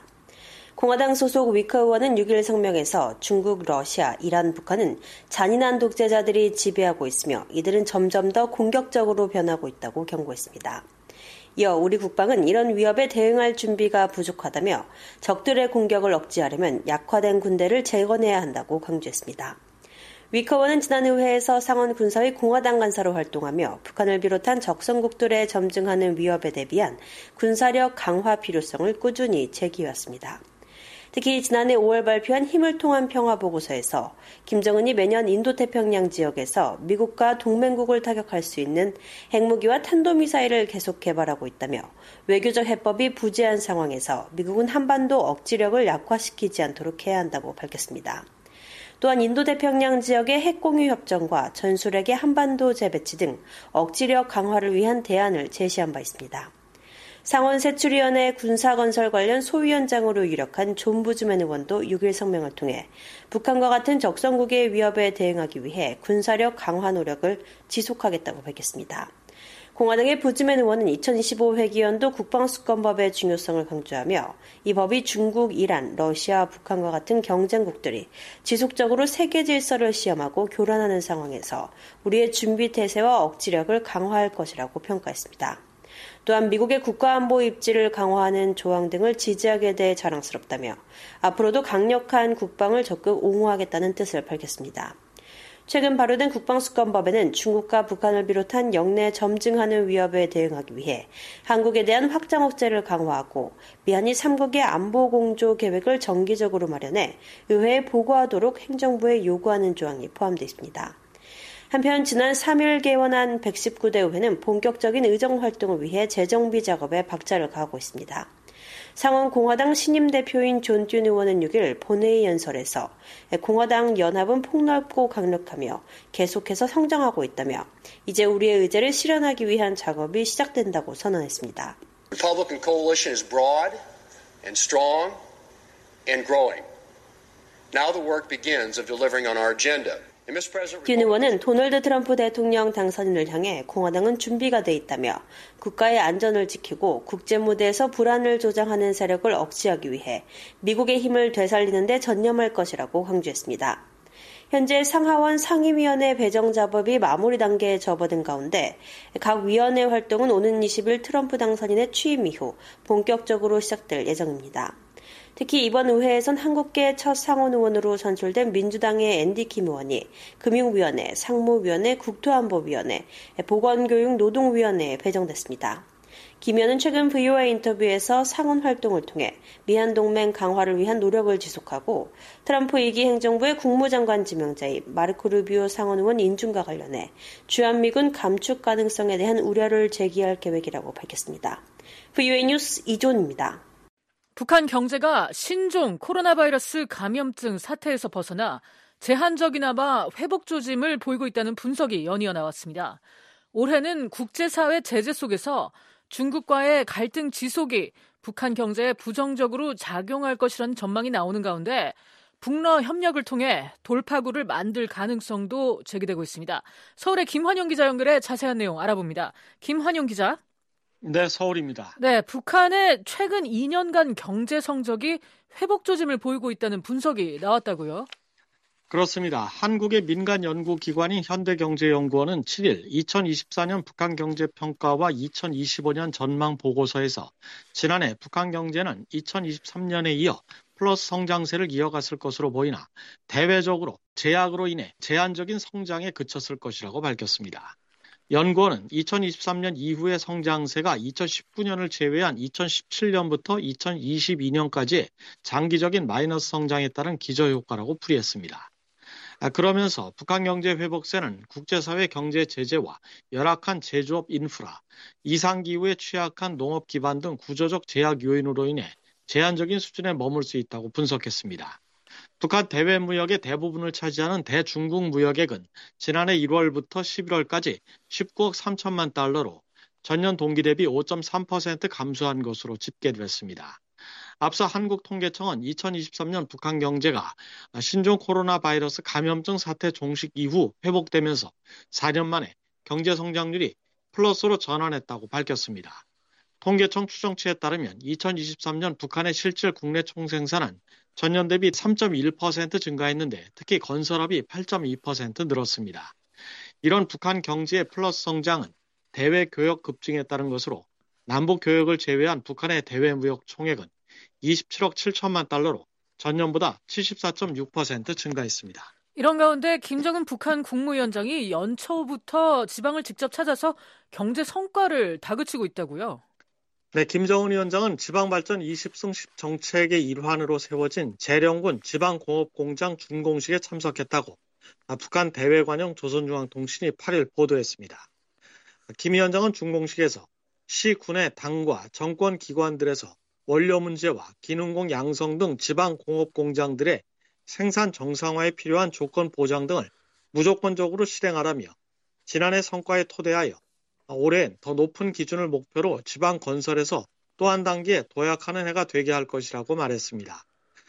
공화당 소속 위커 의원은 육 일 성명에서 중국, 러시아, 이란, 북한은 잔인한 독재자들이 지배하고 있으며 이들은 점점 더 공격적으로 변하고 있다고 경고했습니다. 이어 우리 국방은 이런 위협에 대응할 준비가 부족하다며 적들의 공격을 억제하려면 약화된 군대를 재건해야 한다고 강조했습니다. 위커 의원은 지난 의회에서 상원 군사위 공화당 간사로 활동하며 북한을 비롯한 적성국들에 점증하는 위협에 대비한 군사력 강화 필요성을 꾸준히 제기해왔습니다. 특히 지난해 오월 발표한 힘을 통한 평화보고서에서 김정은이 매년 인도태평양 지역에서 미국과 동맹국을 타격할 수 있는 핵무기와 탄도미사일을 계속 개발하고 있다며 외교적 해법이 부재한 상황에서 미국은 한반도 억지력을 약화시키지 않도록 해야 한다고 밝혔습니다. 또한 인도태평양 지역의 핵공유 협정과 전술핵의 한반도 재배치 등 억지력 강화를 위한 대안을 제시한 바 있습니다. 상원 세출위원회 군사건설 관련 소위원장으로 유력한 존 부즈맨 의원도 육 일 성명을 통해 북한과 같은 적성국의 위협에 대응하기 위해 군사력 강화 노력을 지속하겠다고 밝혔습니다. 공화당의 부즈맨 의원은 이천이십오 회기연도 국방수권법의 중요성을 강조하며 이 법이 중국, 이란, 러시아, 북한과 같은 경쟁국들이 지속적으로 세계 질서를 시험하고 교란하는 상황에서 우리의 준비태세와 억지력을 강화할 것이라고 평가했습니다. 또한 미국의 국가안보 입지를 강화하는 조항 등을 지지하게 돼 자랑스럽다며 앞으로도 강력한 국방을 적극 옹호하겠다는 뜻을 밝혔습니다. 최근 발효된 국방수권법에는 중국과 북한을 비롯한 영내 점증하는 위협에 대응하기 위해 한국에 대한 확장 억제를 강화하고 미한이 삼국의 안보 공조 계획을 정기적으로 마련해 의회에 보고하도록 행정부에 요구하는 조항이 포함되어 있습니다. 한편 지난 삼 일 개원한 백십구 대 의회는 본격적인 의정 활동을 위해 재정비 작업에 박차를 가하고 있습니다. 상원 공화당 신임 대표인 존 듀 의원은 육 일 본회의 연설에서 공화당 연합은 폭넓고 강력하며 계속해서 성장하고 있다며 이제 우리의 의제를 실현하기 위한 작업이 시작된다고 선언했습니다. Republican coalition is broad and strong and growing. Now the work begins of delivering on our agenda. 듀 의원은 도널드 트럼프 대통령 당선인을 향해 공화당은 준비가 돼 있다며 국가의 안전을 지키고 국제 무대에서 불안을 조장하는 세력을 억제하기 위해 미국의 힘을 되살리는 데 전념할 것이라고 강조했습니다. 현재 상하원 상임위원회 배정 작업이 마무리 단계에 접어든 가운데 각 위원회 활동은 오는 이십 일 트럼프 당선인의 취임 이후 본격적으로 시작될 예정입니다. 특히 이번 의회에선 한국계 첫 상원 의원으로 선출된 민주당의 앤디 킴 의원이 금융위원회, 상무위원회, 국토안보위원회, 보건교육노동위원회에 배정됐습니다. 김 의원은 최근 브이오에이 인터뷰에서 상원 활동을 통해 미한 동맹 강화를 위한 노력을 지속하고 트럼프 이 기 행정부의 국무장관 지명자인 마르코 루비오 상원 의원 인준과 관련해 주한미군 감축 가능성에 대한 우려를 제기할 계획이라고 밝혔습니다. 브이오에이 뉴스 이존입니다. 북한 경제가 신종 코로나 바이러스 감염증 사태에서 벗어나 제한적이나마 회복 조짐을 보이고 있다는 분석이 연이어 나왔습니다. 올해는 국제사회 제재 속에서 중국과의 갈등 지속이 북한 경제에 부정적으로 작용할 것이라는 전망이 나오는 가운데 북러 협력을 통해 돌파구를 만들 가능성도 제기되고 있습니다. 서울의 김환영 기자 연결해 자세한 내용 알아봅니다. 김환영 기자. 네, 서울입니다. 네, 북한의 최근 이 년간 경제 성적이 회복 조짐을 보이고 있다는 분석이 나왔다고요? 그렇습니다. 한국의 민간 연구기관인 현대경제연구원은 칠 일 이천이십사 년 북한 경제평가와 이천이십오 년 전망 보고서에서 지난해 북한 경제는 이천이십삼 년에 이어 플러스 성장세를 이어갔을 것으로 보이나 대외적으로 제약으로 인해 제한적인 성장에 그쳤을 것이라고 밝혔습니다. 연구원은 이천이십삼 년 이후의 성장세가 이천십구 년을 제외한 이천십칠 년부터 이천이십이 년까지의 장기적인 마이너스 성장에 따른 기저효과라고 풀이했습니다. 그러면서 북한 경제 회복세는 국제사회 경제 제재와 열악한 제조업 인프라, 이상기후에 취약한 농업 기반 등 구조적 제약 요인으로 인해 제한적인 수준에 머물 수 있다고 분석했습니다. 북한 대외 무역의 대부분을 차지하는 대중국 무역액은 지난해 일월부터 십일월까지 십구억 삼천만 달러로 전년 동기 대비 오 점 삼 퍼센트 감소한 것으로 집계됐습니다. 앞서 한국통계청은 이천이십삼 년 북한 경제가 신종 코로나 바이러스 감염증 사태 종식 이후 회복되면서 사 년 만에 경제 성장률이 플러스로 전환했다고 밝혔습니다. 통계청 추정치에 따르면 이천이십삼 년 북한의 실질 국내 총생산은 전년 대비 삼 점 일 퍼센트 증가했는데 특히 건설업이 팔 점 이 퍼센트 늘었습니다. 이런 북한 경제의 플러스 성장은 대외 교역 급증에 따른 것으로 남북 교역을 제외한 북한의 대외 무역 총액은 이십칠억 칠천만 달러로 전년보다 칠십사 점 육 퍼센트 증가했습니다. 이런 가운데 김정은 북한 국무위원장이 연초부터 지방을 직접 찾아서 경제 성과를 다그치고 있다고요? 네, 김정은 위원장은 지방발전 이십 승 십 정책의 일환으로 세워진 재령군 지방공업공장 준공식에 참석했다고 북한 대외관영 조선중앙통신이 팔 일 보도했습니다. 김 위원장은 준공식에서 시, 군의 당과 정권기관들에서 원료 문제와 기능공 양성 등 지방공업공장들의 생산 정상화에 필요한 조건 보장 등을 무조건적으로 실행하라며 지난해 성과에 토대하여 올해엔 더 높은 기준을 목표로 지방 건설에서 또 한 단계 도약하는 해가 되게 할 것이라고 말했습니다.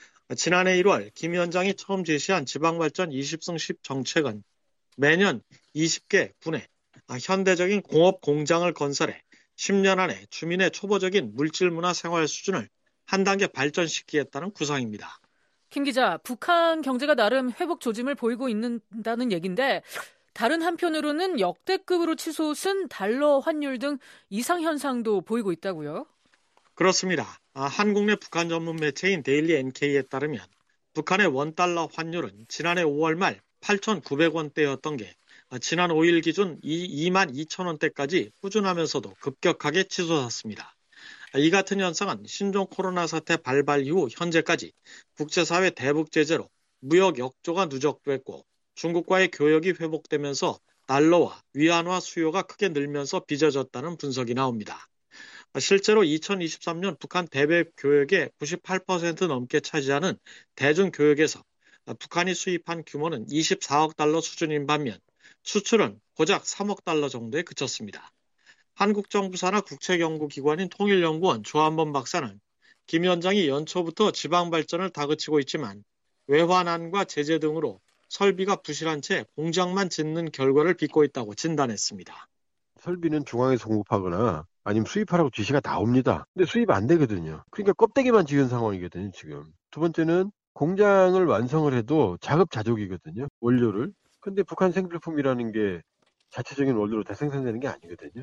지난해 일월 김 위원장이 처음 제시한 지방발전 이십 승 십 정책은 매년 이십 개 군에 현대적인 공업 공장을 건설해 십 년 안에 주민의 초보적인 물질 문화 생활 수준을 한 단계 발전시키겠다는 구상입니다. 김 기자, 북한 경제가 나름 회복 조짐을 보이고 있다는 얘기인데 다른 한편으로는 역대급으로 치솟은 달러 환율 등 이상 현상도 보이고 있다고요? 그렇습니다. 아, 한국 내 북한 전문 매체인 데일리 엔케이에 따르면 북한의 원달러 환율은 지난해 오월 말 팔천구백 원대였던 게 지난 오 일 기준 이만 이천 원대까지 꾸준하면서도 급격하게 치솟았습니다. 이 같은 현상은 신종 코로나 사태 발발 이후 현재까지 국제사회 대북 제재로 무역 역조가 누적됐고 중국과의 교역이 회복되면서 달러와 위안화 수요가 크게 늘면서 빚어졌다는 분석이 나옵니다. 실제로 이천이십삼 년 북한 대외 교역의 구십팔 퍼센트 넘게 차지하는 대중교역에서 북한이 수입한 규모는 이십사억 달러 수준인 반면 수출은 고작 삼억 달러 정도에 그쳤습니다. 한국 정부 산하 국책연구기관인 통일연구원 조한범 박사는 김 위원장이 연초부터 지방발전을 다그치고 있지만 외환안과 제재 등으로 설비가 부실한 채 공장만 짓는 결과를 빚고 있다고 진단했습니다. 설비는 중앙에서 공급하거나 아니면 수입하라고 지시가 나옵니다. 근데 수입 안 되거든요. 그러니까 껍데기만 지은 상황이거든요, 지금. 두 번째는 공장을 완성을 해도 자급자족이거든요, 원료를. 근데 북한 생필품이라는 게 자체적인 원료로 다 생산되는 게 아니거든요.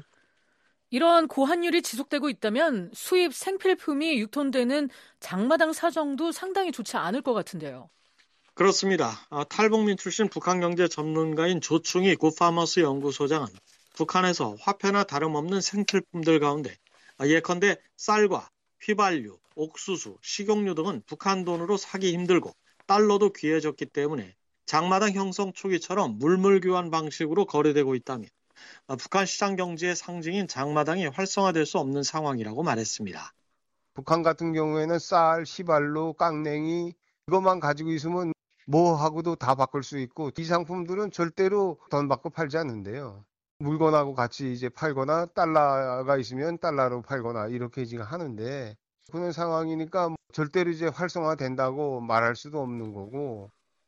이런 고환율이 지속되고 있다면 수입 생필품이 유통되는 장마당 사정도 상당히 좋지 않을 것 같은데요. 그렇습니다. 아, 탈북민 출신 북한 경제 전문가인 조충희 굿파머스 연구소장은 북한에서 화폐나 다름없는 생필품들 가운데 아, 예컨대 쌀과 휘발유, 옥수수, 식용유 등은 북한 돈으로 사기 힘들고 달러도 귀해졌기 때문에 장마당 형성 초기처럼 물물교환 방식으로 거래되고 있다며 아, 북한 시장 경제의 상징인 장마당이 활성화될 수 없는 상황이라고 말했습니다. 북한 같은 경우에는 쌀, 휘발유, 깡냉이 이것만 가지고 있으면 뭐 하고도 다 바꿀 수 있고 이 상품들은 절대로 돈 받고 팔지 않는데요. 물건하고 같이 이제 팔거나 달러가 있으면 달러로 팔거나 이렇게 지금 하는데 그런 상황이니까 절대로 이제 활성화된다고 말할 수도 없는 거고.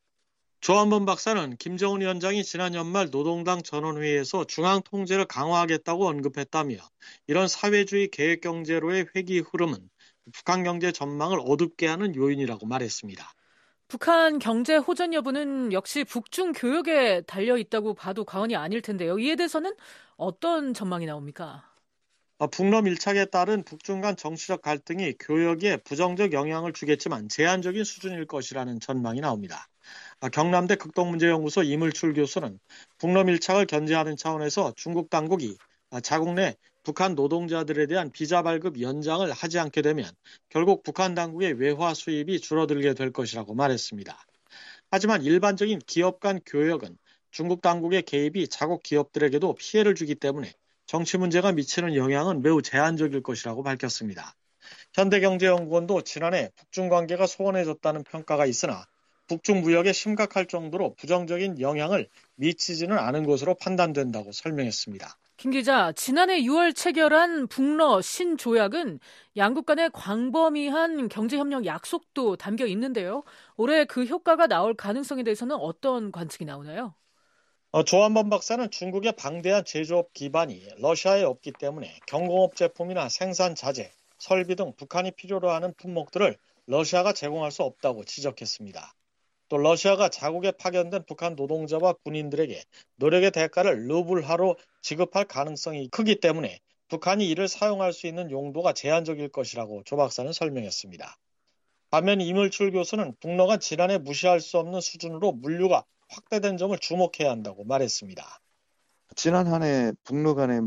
조한범 박사는 김정은 위원장이 지난 연말 노동당 전원회의에서 중앙 통제를 강화하겠다고 언급했다며 이런 사회주의 계획경제로의 회귀 흐름은 북한 경제 전망을 어둡게 하는 요인이라고 말했습니다. 북한 경제 호전 여부는 역시 북중 교역에 달려 있다고 봐도 과언이 아닐 텐데요. 이에 대해서는 어떤 전망이 나옵니까? 북러 밀착에 따른 북중 간 정치적 갈등이 교역에 부정적 영향을 주겠지만 제한적인 수준일 것이라는 전망이 나옵니다. 경남대 극동문제연구소 이물출 교수는 북러 밀착을 견제하는 차원에서 중국 당국이 자국 내 북한 노동자들에 대한 비자 발급 연장을 하지 않게 되면 결국 북한 당국의 외화 수입이 줄어들게 될 것이라고 말했습니다. 하지만 일반적인 기업 간 교역은 중국 당국의 개입이 자국 기업들에게도 피해를 주기 때문에 정치 문제가 미치는 영향은 매우 제한적일 것이라고 밝혔습니다. 현대경제연구원도 지난해 북중 관계가 소원해졌다는 평가가 있으나 북중 무역에 심각할 정도로 부정적인 영향을 미치지는 않은 것으로 판단된다고 설명했습니다. 김 기자, 지난해 유월 체결한 북러 신조약은 양국 간의 광범위한 경제협력 약속도 담겨 있는데요. 올해 그 효과가 나올 가능성에 대해서는 어떤 관측이 나오나요? 어, 조한범 박사는 중국의 방대한 제조업 기반이 러시아에 없기 때문에 경공업 제품이나 생산 자재, 설비 등 북한이 필요로 하는 품목들을 러시아가 제공할 수 없다고 지적했습니다. 또 러시아가 자국에 파견된 북한 노동자와 군인들에게 노력의 대가를 루블화로 지급할 가능성이 크기 때문에 북한이 이를 사용할 수 있는 용도가 제한적일 것이라고 조 박사는 설명했습니다. 반면 이물출 교수는 북러가 지난해 무시할 수 없는 수준으로 물류가 확대된 점을 주목해야 한다고 말했습니다. 지난 한 해 북러 간의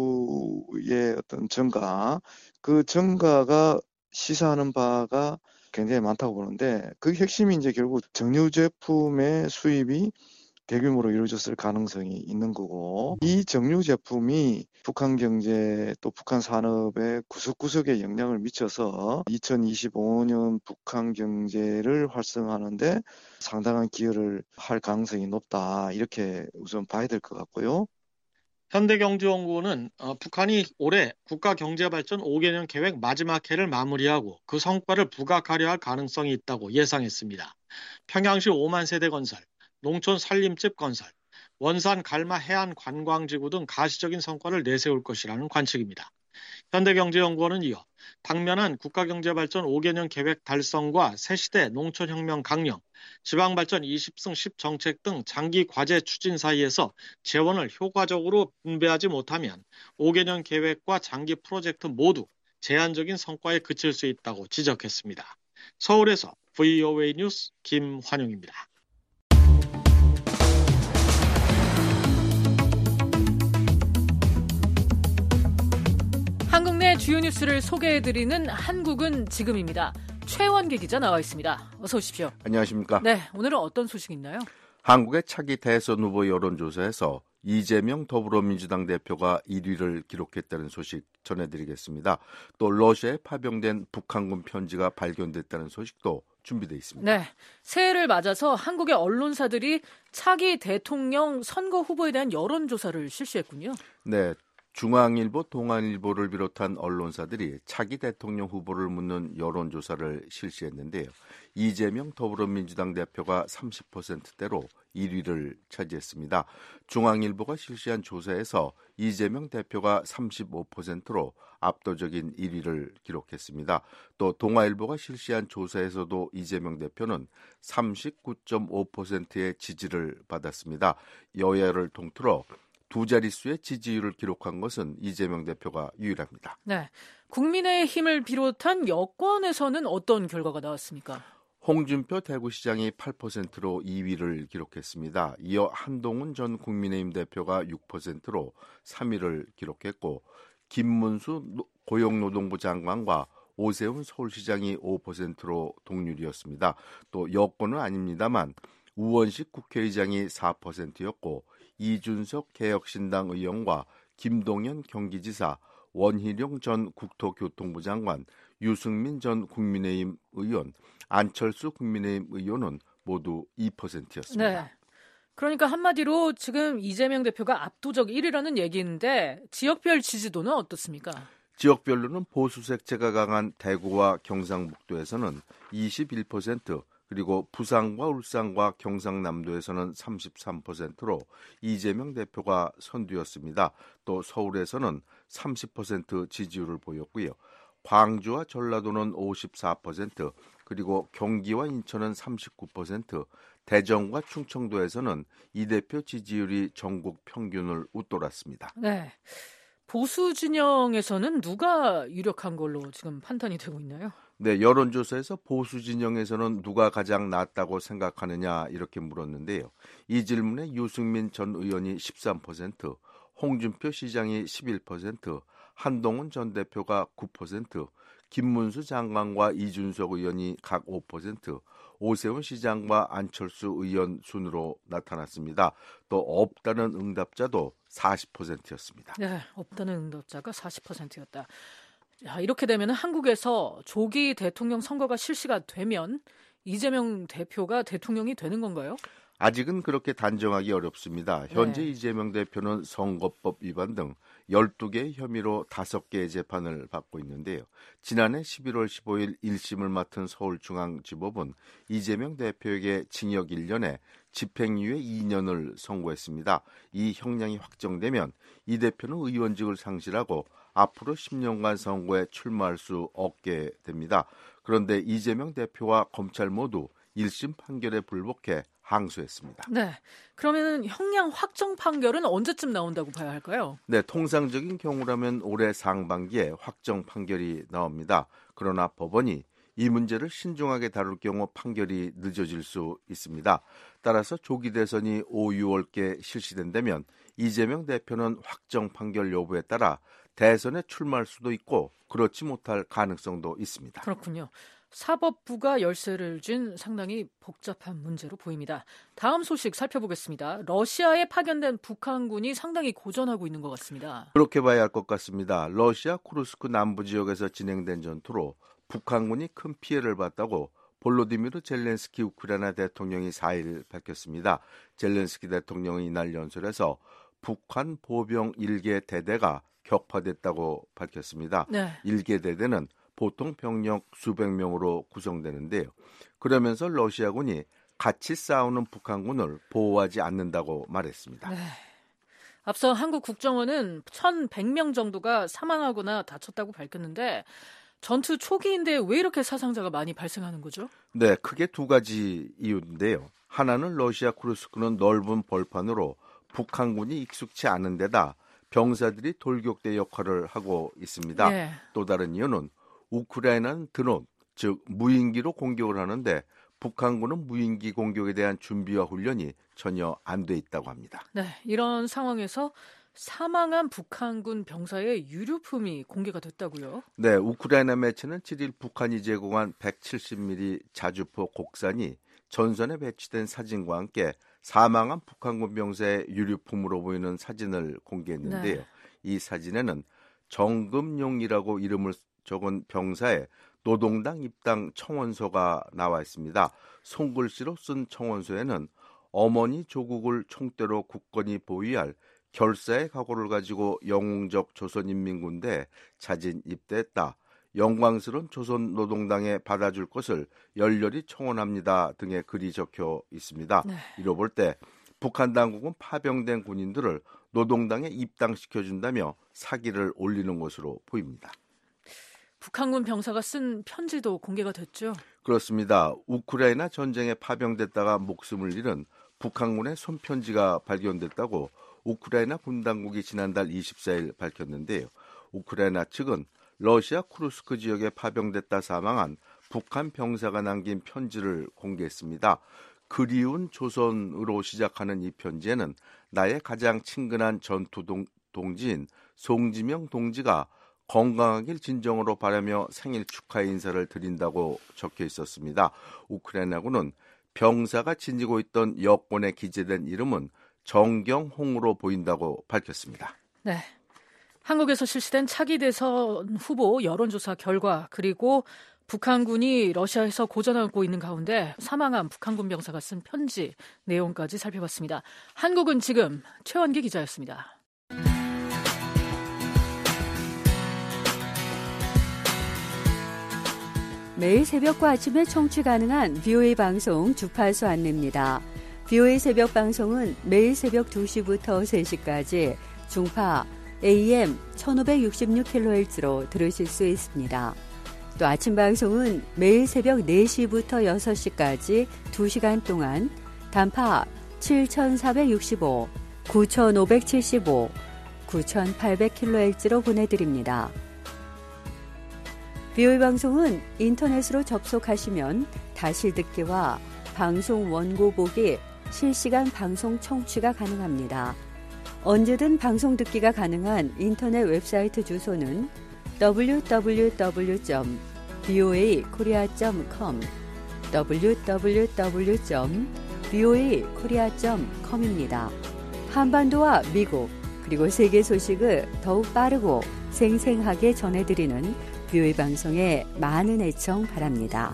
물류의 어떤 증가, 그 증가가 시사하는 바가 굉장히 많다고 보는데 그 핵심이 이제 결국 정유 제품의 수입이 대규모로 이루어졌을 가능성이 있는 거고, 이 정유 제품이 북한 경제 또 북한 산업의 구석구석에 영향을 미쳐서 이천이십오 년 북한 경제를 활성화하는데 상당한 기여를 할 가능성이 높다, 이렇게 우선 봐야 될 것 같고요. 현대경제연구원은 어, 북한이 올해 국가경제발전 오 개년 계획 마지막 해를 마무리하고 그 성과를 부각하려 할 가능성이 있다고 예상했습니다. 평양시 오만 세대 건설, 농촌 살림집 건설, 원산 갈마 해안 관광지구 등 가시적인 성과를 내세울 것이라는 관측입니다. 현대경제연구원은 이어 당면한 국가경제발전 오 개년 계획 달성과 새시대 농촌혁명 강령, 지방발전 이십 승 십 정책 등 장기 과제 추진 사이에서 재원을 효과적으로 분배하지 못하면 오 개년 계획과 장기 프로젝트 모두 제한적인 성과에 그칠 수 있다고 지적했습니다. 서울에서 브이오에이 뉴스 김환용입니다. 한국 내 주요 뉴스를 소개해드리는 한국은 지금입니다. 최원기 기자 나와 있습니다. 어서 오십시오. 안녕하십니까. 네, 오늘은 어떤 소식이 있나요? 한국의 차기 대선 후보 여론조사에서 이재명 더불어민주당 대표가 일 위를 기록했다는 소식 전해드리겠습니다. 또 러시아에 파병된 북한군 편지가 발견됐다는 소식도 준비되어 있습니다. 네, 새해를 맞아서 한국의 언론사들이 차기 대통령 선거 후보에 대한 여론조사를 실시했군요. 네. 중앙일보, 동아일보를 비롯한 언론사들이 차기 대통령 후보를 묻는 여론조사를 실시했는데요. 이재명 더불어민주당 대표가 삼십 퍼센트대로 일 위를 차지했습니다. 중앙일보가 실시한 조사에서 이재명 대표가 삼십오 퍼센트로 압도적인 일 위를 기록했습니다. 또 동아일보가 실시한 조사에서도 이재명 대표는 삼십구 점 오 퍼센트의 지지를 받았습니다. 여야를 통틀어 두 자릿수의 지지율을 기록한 것은 이재명 대표가 유일합니다. 네, 국민의힘을 비롯한 여권에서는 어떤 결과가 나왔습니까? 홍준표 대구시장이 팔 퍼센트로 이 위를 기록했습니다. 이어 한동훈 전 국민의힘 대표가 육 퍼센트로 삼 위를 기록했고, 김문수 고용노동부 장관과 오세훈 서울시장이 오 퍼센트로 동률이었습니다. 또 여권은 아닙니다만 우원식 국회의장이 사 퍼센트였고 이준석 개혁신당 의원과 김동연 경기지사, 원희룡 전 국토교통부 장관, 유승민 전 국민의힘 의원, 안철수 국민의힘 의원은 모두 이 퍼센트였습니다. 네. 그러니까 한마디로 지금 이재명 대표가 압도적 일 위라는 얘기인데 지역별 지지도는 어떻습니까? 지역별로는 보수 색채가 강한 대구와 경상북도에서는 이십일 퍼센트, 그리고 부산과 울산과 경상남도에서는 삼십삼 퍼센트로 이재명 대표가 선두였습니다. 또 서울에서는 삼십 퍼센트 지지율을 보였고요. 광주와 전라도는 오십사 퍼센트, 그리고 경기와 인천은 삼십구 퍼센트, 대전과 충청도에서는 이 대표 지지율이 전국 평균을 웃돌았습니다. 네. 보수 진영에서는 누가 유력한 걸로 지금 판단이 되고 있나요? 네, 여론조사에서 보수 진영에서는 누가 가장 낫다고 생각하느냐 이렇게 물었는데요. 이 질문에 유승민 전 의원이 십삼 퍼센트, 홍준표 시장이 십일 퍼센트, 한동훈 전 대표가 구 퍼센트, 김문수 장관과 이준석 의원이 각 오 퍼센트, 오세훈 시장과 안철수 의원 순으로 나타났습니다. 또 없다는 응답자도 사십 퍼센트였습니다. 네, 없다는 응답자가 사십 퍼센트였다. 야, 이렇게 되면 한국에서 조기 대통령 선거가 실시가 되면 이재명 대표가 대통령이 되는 건가요? 아직은 그렇게 단정하기 어렵습니다. 현재 네. 이재명 대표는 선거법 위반 등 열두 개의 혐의로 다섯 개의 재판을 받고 있는데요. 지난해 십일월 십오일 일 심을 맡은 서울중앙지법은 이재명 대표에게 징역 일 년에 집행유예 이 년을 선고했습니다. 이 형량이 확정되면 이 대표는 의원직을 상실하고 앞으로 십 년간 선거에 출마할 수 없게 됩니다. 그런데 이재명 대표와 검찰 모두 일 심 판결에 불복해 항소했습니다. 네, 그러면 형량 확정 판결은 언제쯤 나온다고 봐야 할까요? 네, 통상적인 경우라면 올해 상반기에 확정 판결이 나옵니다. 그러나 법원이 이 문제를 신중하게 다룰 경우 판결이 늦어질 수 있습니다. 따라서 조기 대선이 오, 유월께 실시된다면 이재명 대표는 확정 판결 여부에 따라 대선에 출마할 수도 있고 그렇지 못할 가능성도 있습니다. 그렇군요. 사법부가 열쇠를 쥔 상당히 복잡한 문제로 보입니다. 다음 소식 살펴보겠습니다. 러시아에 파견된 북한군이 상당히 고전하고 있는 것 같습니다. 그렇게 봐야 할 것 같습니다. 러시아 쿠르스크 남부 지역에서 진행된 전투로 북한군이 큰 피해를 봤다고 볼로디미르 젤렌스키 우크라이나 대통령이 사 일 밝혔습니다. 젤렌스키 대통령이 이날 연설에서 북한 보병 일 개 대대가 격파됐다고 밝혔습니다. 네. 일 개 대대는 보통 병력 수백 명으로 구성되는데요. 그러면서 러시아군이 같이 싸우는 북한군을 보호하지 않는다고 말했습니다. 네. 앞서 한국 국정원은 천백 명 정도가 사망하거나 다쳤다고 밝혔는데 전투 초기인데 왜 이렇게 사상자가 많이 발생하는 거죠? 네, 크게 두 가지 이유인데요. 하나는 러시아 쿠르스크는 넓은 벌판으로 북한군이 익숙치 않은 데다 병사들이 돌격대 역할을 하고 있습니다. 네. 또 다른 이유는 우크라이나는 드론, 즉 무인기로 공격을 하는데 북한군은 무인기 공격에 대한 준비와 훈련이 전혀 안 돼 있다고 합니다. 네, 이런 상황에서 사망한 북한군 병사의 유류품이 공개가 됐다고요? 네, 우크라이나 매체는 칠 일 북한이 제공한 백칠십 밀리미터 자주포 곡산이 전선에 배치된 사진과 함께 사망한 북한군 병사의 유류품으로 보이는 사진을 공개했는데요. 네. 이 사진에는 정금용이라고 이름을 적은 병사의 노동당 입당 청원서가 나와 있습니다. 손글씨로 쓴 청원서에는 어머니 조국을 총대로 굳건히 보위할 결사의 각오를 가지고 영웅적 조선인민군대에 자진 입대했다. 영광스러운 조선노동당에 받아줄 것을 열렬히 청원합니다 등의 글이 적혀 있습니다. 네. 이로 볼 때 북한 당국은 파병된 군인들을 노동당에 입당시켜준다며 사기를 올리는 것으로 보입니다. 북한군 병사가 쓴 편지도 공개가 됐죠? 그렇습니다. 우크라이나 전쟁에 파병됐다가 목숨을 잃은 북한군의 손편지가 발견됐다고 우크라이나 군 당국이 지난달 이십사일 밝혔는데요. 우크라이나 측은 러시아 쿠르스크 지역에 파병됐다 사망한 북한 병사가 남긴 편지를 공개했습니다. 그리운 조선으로 시작하는 이 편지에는 나의 가장 친근한 전투 동, 동지인 송지명 동지가 건강하길 진정으로 바라며 생일 축하 인사를 드린다고 적혀 있었습니다. 우크라이나군은 병사가 지니고 있던 여권에 기재된 이름은 정경홍으로 보인다고 밝혔습니다. 네, 한국에서 실시된 차기 대선 후보 여론조사 결과 그리고 북한군이 러시아에서 고전하고 있는 가운데 사망한 북한군 병사가 쓴 편지 내용까지 살펴봤습니다. 한국은 지금 최원기 기자였습니다. 매일 새벽과 아침에 청취 가능한 브이오에이 방송 주파수 안내입니다. 브이오에이 새벽 방송은 매일 새벽 두 시부터 세 시까지 중파 에이엠 천오백육십육 킬로헤르츠로 들으실 수 있습니다. 또 아침 방송은 매일 새벽 네 시부터 여섯 시까지 두 시간 동안 단파 칠천사백육십오, 구천오백칠십오, 구천팔백 킬로헤르츠로 보내드립니다. 브이오에이 방송은 인터넷으로 접속하시면 다시 듣기와 방송 원고 보기, 실시간 방송 청취가 가능합니다. 언제든 방송 듣기가 가능한 인터넷 웹사이트 주소는 더블유 더블유 더블유 점 브이오에이 코리아 점 컴 더블유 더블유 더블유 점 브이오에이 코리아 점 컴입니다. 한반도와 미국 그리고 세계 소식을 더욱 빠르고 생생하게 전해드리는 브이오에이 방송에 많은 애청 바랍니다.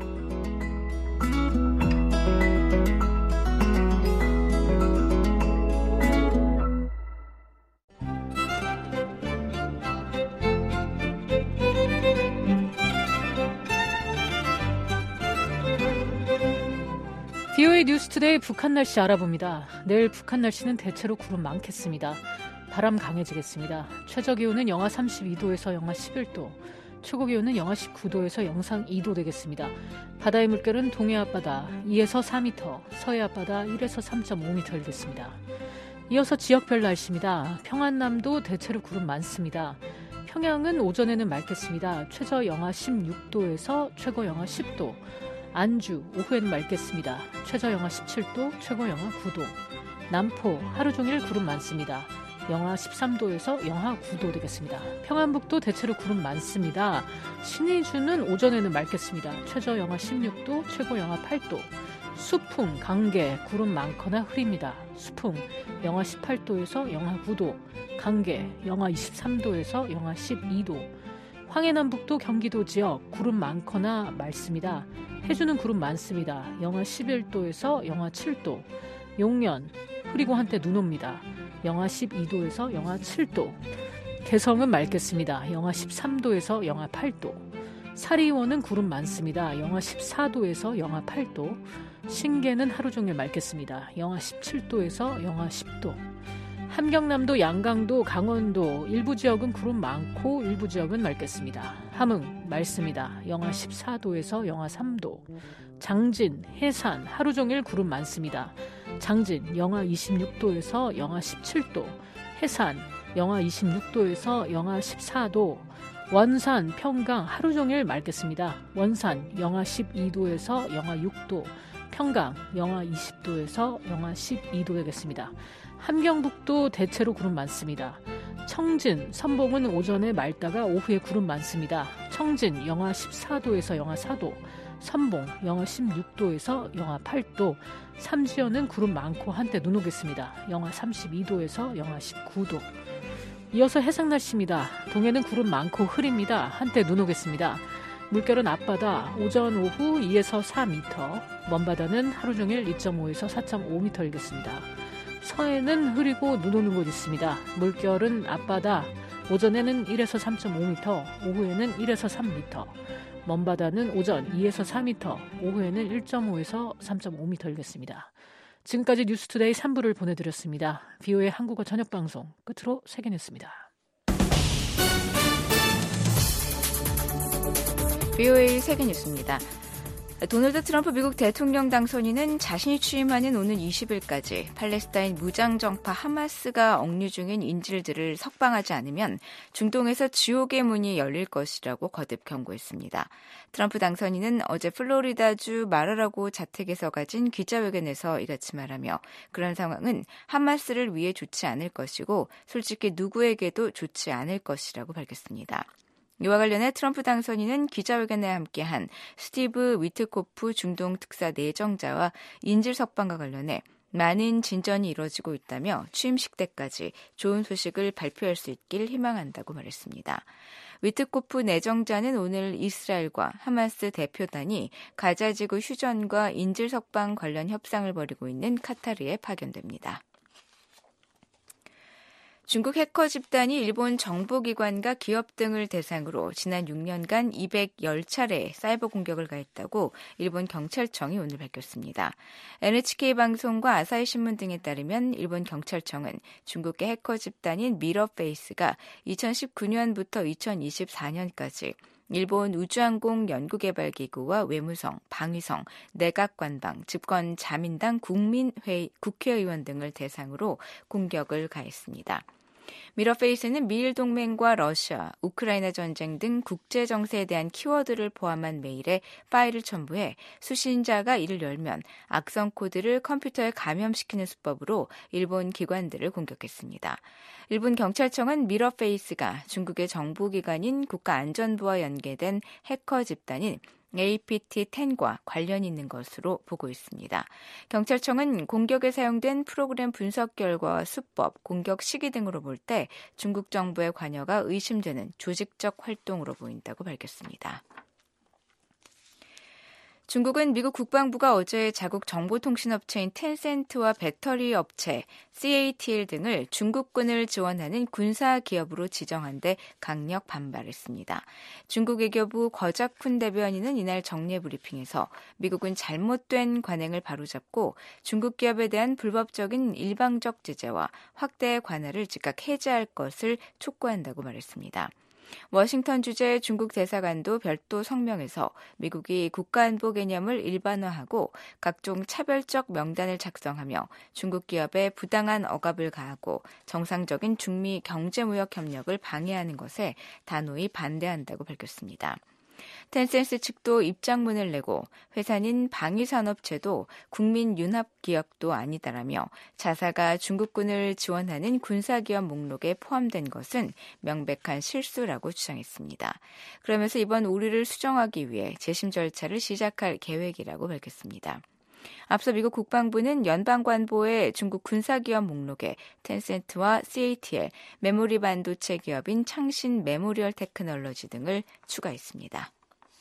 브이오에이 뉴스투데이 북한 날씨 알아봅니다. 내일 북한 날씨는 대체로 구름 많겠습니다. 바람 강해지겠습니다. 최저기온은 영하 삼십이 도에서 영하 십일 도, 최고기온은 영하 십구 도에서 영상 이 도 되겠습니다. 바다의 물결은 동해 앞바다 이에서 사 미터, 서해 앞바다 일에서 삼 점 오 미터 일겠습니다. 이어서 지역별 날씨입니다. 평안남도 대체로 구름 많습니다. 평양은 오전에는 맑겠습니다. 최저 영하 십육 도에서 최고 영하 십 도, 안주 오후에는 맑겠습니다. 최저 영하 십칠 도, 최고 영하 구 도. 남포 하루 종일 구름 많습니다. 영하 십삼 도에서 영하 구 도 되겠습니다. 평안북도 대체로 구름 많습니다. 신의주는 오전에는 맑겠습니다. 최저 영하 십육 도, 최고 영하 팔 도. 수풍, 강계 구름 많거나 흐립니다. 수풍 영하 십팔 도에서 영하 구 도. 강계 영하 이십삼 도에서 영하 십이 도. 황해남북도 경기도 지역 구름 많거나 맑습니다. 해주는 구름 많습니다. 영하 십일 도에서 영하 칠 도. 용년 흐리고 한때 눈 옵니다. 영하 십이 도에서 영하 칠 도. 개성은 맑겠습니다. 영하 십삼 도에서 영하 팔 도. 사리원은 구름 많습니다. 영하 십사 도에서 영하 팔 도. 신계는 하루 종일 맑겠습니다. 영하 십칠 도에서 영하 십 도. 함경남도, 양강도, 강원도 일부 지역은 구름 많고 일부 지역은 맑겠습니다. 함흥 맑습니다. 영하 십사 도에서 영하 삼 도. 장진, 해산 하루 종일 구름 많습니다. 장진 영하 이십육 도에서 영하 십칠 도. 해산 영하 이십육 도에서 영하 십사 도. 원산, 평강 하루 종일 맑겠습니다. 원산 영하 십이 도에서 영하 육 도. 평강 영하 이십 도에서 영하 십이 도 되겠습니다. 함경북도 대체로 구름 많습니다. 청진, 선봉은 오전에 맑다가 오후에 구름 많습니다. 청진 영하 십사 도에서 영하 사 도. 선봉 영하 십육 도에서 영하 팔 도. 삼지연은 구름 많고 한때 눈 오겠습니다. 영하 삼십이 도에서 영하 십구 도. 이어서 해상 날씨입니다. 동해는 구름 많고 흐립니다. 한때 눈 오겠습니다. 물결은 앞바다 오전 오후 이에서 사 미터, 먼바다는 하루 종일 이 점 오에서 사 점 오 미터 일겠습니다. 서해는 흐리고 눈 오는 곳 있습니다. 물결은 앞바다 오전에는 일에서 삼 점 오 미터, 오후에는 일에서 삼 미터. 먼바다는 오전 이에서 사 미터, 오후에는 일 점 오에서 삼 점 오 미터 일겠습니다. 지금까지 뉴스투데이 삼 부를 보내드렸습니다. 브이오에이 한국어 저녁방송 끝으로 세계 뉴스입니다. 브이오에이 세계 뉴스입니다. 도널드 트럼프 미국 대통령 당선인은 자신이 취임하는 오는 이십 일까지 팔레스타인 무장정파 하마스가 억류 중인 인질들을 석방하지 않으면 중동에서 지옥의 문이 열릴 것이라고 거듭 경고했습니다. 트럼프 당선인은 어제 플로리다주 마라라고 자택에서 가진 기자회견에서 이같이 말하며 그런 상황은 하마스를 위해 좋지 않을 것이고 솔직히 누구에게도 좋지 않을 것이라고 밝혔습니다. 이와 관련해 트럼프 당선인은 기자회견에 함께한 스티브 위트코프 중동 특사 내정자와 인질 석방과 관련해 많은 진전이 이뤄지고 있다며 취임식 때까지 좋은 소식을 발표할 수 있길 희망한다고 말했습니다. 위트코프 내정자는 오늘 이스라엘과 하마스 대표단이 가자지구 휴전과 인질 석방 관련 협상을 벌이고 있는 카타르에 파견됩니다. 중국 해커 집단이 일본 정보기관과 기업 등을 대상으로 지난 육 년간 이백십 차례 사이버 공격을 가했다고 일본 경찰청이 오늘 밝혔습니다. 엔에이치케이 방송과 아사히 신문 등에 따르면 일본 경찰청은 중국계 해커 집단인 미러페이스가 이천십구 년부터 이천이십사 년까지 일본 우주항공 연구개발기구와 외무성, 방위성, 내각관방, 집권자민당 국민회의, 국회의원 등을 대상으로 공격을 가했습니다. 미러페이스는 미일 동맹과 러시아, 우크라이나 전쟁 등 국제 정세에 대한 키워드를 포함한 메일에 파일을 첨부해 수신자가 이를 열면 악성 코드를 컴퓨터에 감염시키는 수법으로 일본 기관들을 공격했습니다. 일본 경찰청은 미러페이스가 중국의 정보기관인 국가안전부와 연계된 해커 집단인 에이피티 텐과 관련이 있는 것으로 보고 있습니다. 경찰청은 공격에 사용된 프로그램 분석 결과와 수법, 공격 시기 등으로 볼 때 중국 정부의 관여가 의심되는 조직적 활동으로 보인다고 밝혔습니다. 중국은 미국 국방부가 어제 자국 정보통신업체인 텐센트와 배터리 업체 씨에이티엘 등을 중국군을 지원하는 군사기업으로 지정한 데 강력 반발했습니다. 중국 외교부 거자쿤 대변인은 이날 정례 브리핑에서 미국은 잘못된 관행을 바로잡고 중국 기업에 대한 불법적인 일방적 제재와 확대 관할을 즉각 해제할 것을 촉구한다고 말했습니다. 워싱턴 주재 중국 대사관도 별도 성명에서 미국이 국가안보 개념을 일반화하고 각종 차별적 명단을 작성하며 중국 기업에 부당한 억압을 가하고 정상적인 중미 경제무역 협력을 방해하는 것에 단호히 반대한다고 밝혔습니다. 텐센스 측도 입장문을 내고 회사는 방위산업체도 국민융합기업도 아니다라며 자사가 중국군을 지원하는 군사기업 목록에 포함된 것은 명백한 실수라고 주장했습니다. 그러면서 이번 오류를 수정하기 위해 재심 절차를 시작할 계획이라고 밝혔습니다. 앞서 미국 국방부는 연방관보의 중국 군사기업 목록에 텐센트와 씨에이티엘, 메모리 반도체 기업인 창신 메모리얼 테크놀로지 등을 추가했습니다.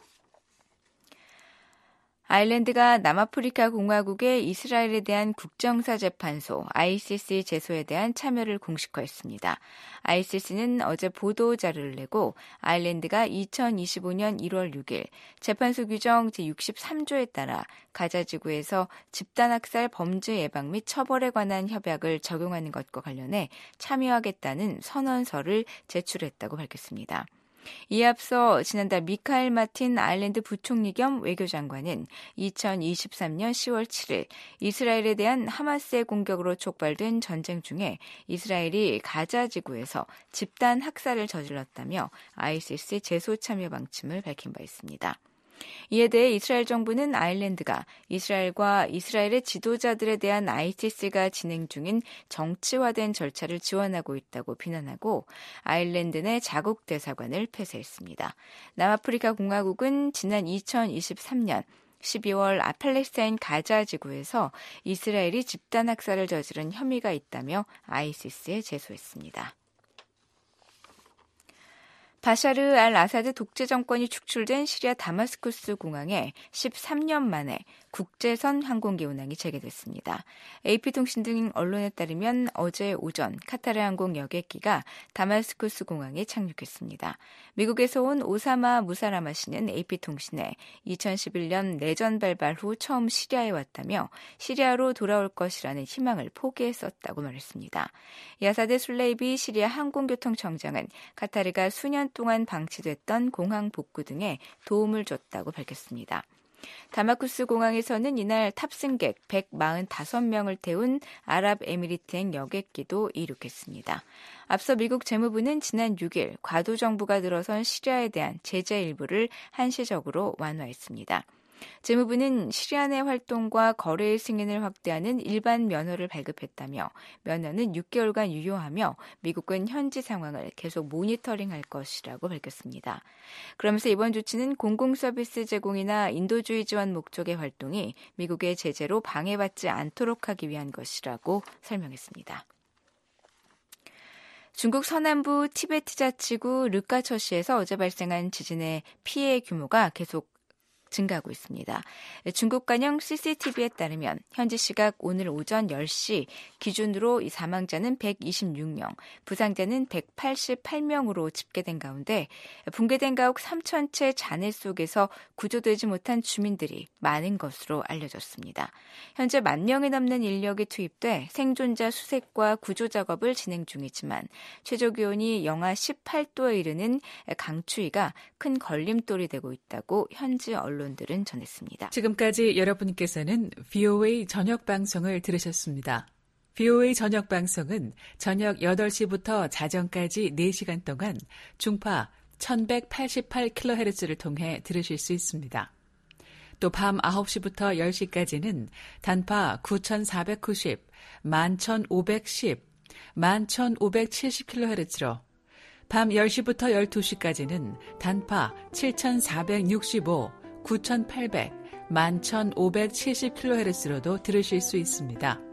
아일랜드가 남아프리카 공화국의 이스라엘에 대한 국정사재판소 아이씨씨 제소에 대한 참여를 공식화했습니다. 아이씨씨는 어제 보도자료를 내고 아일랜드가 이천이십오년 일월 육일 재판소 규정 제육십삼 조에 따라 가자지구에서 집단학살 범죄 예방 및 처벌에 관한 협약을 적용하는 것과 관련해 참여하겠다는 선언서를 제출했다고 밝혔습니다. 이에 앞서 지난달 미카엘 마틴 아일랜드 부총리 겸 외교장관은 이천이십삼년 시월 칠일 이스라엘에 대한 하마스의 공격으로 촉발된 전쟁 중에 이스라엘이 가자 지구에서 집단 학살을 저질렀다며 아이씨씨 제소 참여 방침을 밝힌 바 있습니다. 이에 대해 이스라엘 정부는 아일랜드가 이스라엘과 이스라엘의 지도자들에 대한 아이씨씨가 진행 중인 정치화된 절차를 지원하고 있다고 비난하고 아일랜드 내 자국 대사관을 폐쇄했습니다. 남아프리카 공화국은 지난 이천이십삼년 십이월 팔레스타인 가자 지구에서 이스라엘이 집단 학살을 저지른 혐의가 있다며 아이씨씨에 제소했습니다. 바샤르 알 아사드 독재 정권이 축출된 시리아 다마스쿠스 공항에 십삼 년 만에 국제선 항공기 운항이 재개됐습니다. 에이피통신 등 언론에 따르면 어제 오전 카타르 항공 여객기가 다마스쿠스 공항에 착륙했습니다. 미국에서 온 오사마 무사라마 씨는 에이피통신에 이천십일년 내전 발발 후 처음 시리아에 왔다며 시리아로 돌아올 것이라는 희망을 포기했었다고 말했습니다. 야사드 술레이비 시리아 항공교통청장은 카타르가 수년 동안 방치됐던 공항 복구 등에 도움을 줬다고 밝혔습니다. 다마쿠스 공항에서는 이날 탑승객 백사십오 명을 태운 아랍에미리트행 여객기도 이륙했습니다. 앞서 미국 재무부는 지난 육일 과도 정부가 들어선 시리아에 대한 제재 일부를 한시적으로 완화했습니다. 재무부는 시리아 내 활동과 거래의 승인을 확대하는 일반 면허를 발급했다며 면허는 육 개월간 유효하며 미국은 현지 상황을 계속 모니터링할 것이라고 밝혔습니다. 그러면서 이번 조치는 공공서비스 제공이나 인도주의 지원 목적의 활동이 미국의 제재로 방해받지 않도록 하기 위한 것이라고 설명했습니다. 중국 서남부 티베트 자치구 르카처시에서 어제 발생한 지진의 피해 규모가 계속 증가하고 있습니다. 중국 관영 씨씨티비에 따르면 현지 시각 오늘 오전 열 시 기준으로 이 사망자는 백이십육 명, 부상자는 백팔십팔 명으로 집계된 가운데 붕괴된 가옥 삼천 채 잔해 속에서 구조되지 못한 주민들이 많은 것으로 알려졌습니다. 현재 만 명이 넘는 인력이 투입돼 생존자 수색과 구조 작업을 진행 중이지만 최저 기온이 영하 십팔 도에 이르는 강추위가 큰 걸림돌이 되고 있다고 현지 언론 언론들은 전했습니다. 지금까지 여러분께서는 브이오에이 저녁 방송을 들으셨습니다. 브이오에이 저녁 방송은 저녁 여덟 시부터 자정까지 네 시간 동안 중파 천백팔십팔 킬로헤르츠를 통해 들으실 수 있습니다. 또 밤 아홉 시부터 열 시까지는 단파 구천사백구십, 만천오백십, 만천오백칠십 킬로헤르츠로 밤 열 시부터 열두 시까지는 단파 칠천사백육십오, 구천팔백, 만천오백칠십 킬로헤르츠로도 들으실 수 있습니다.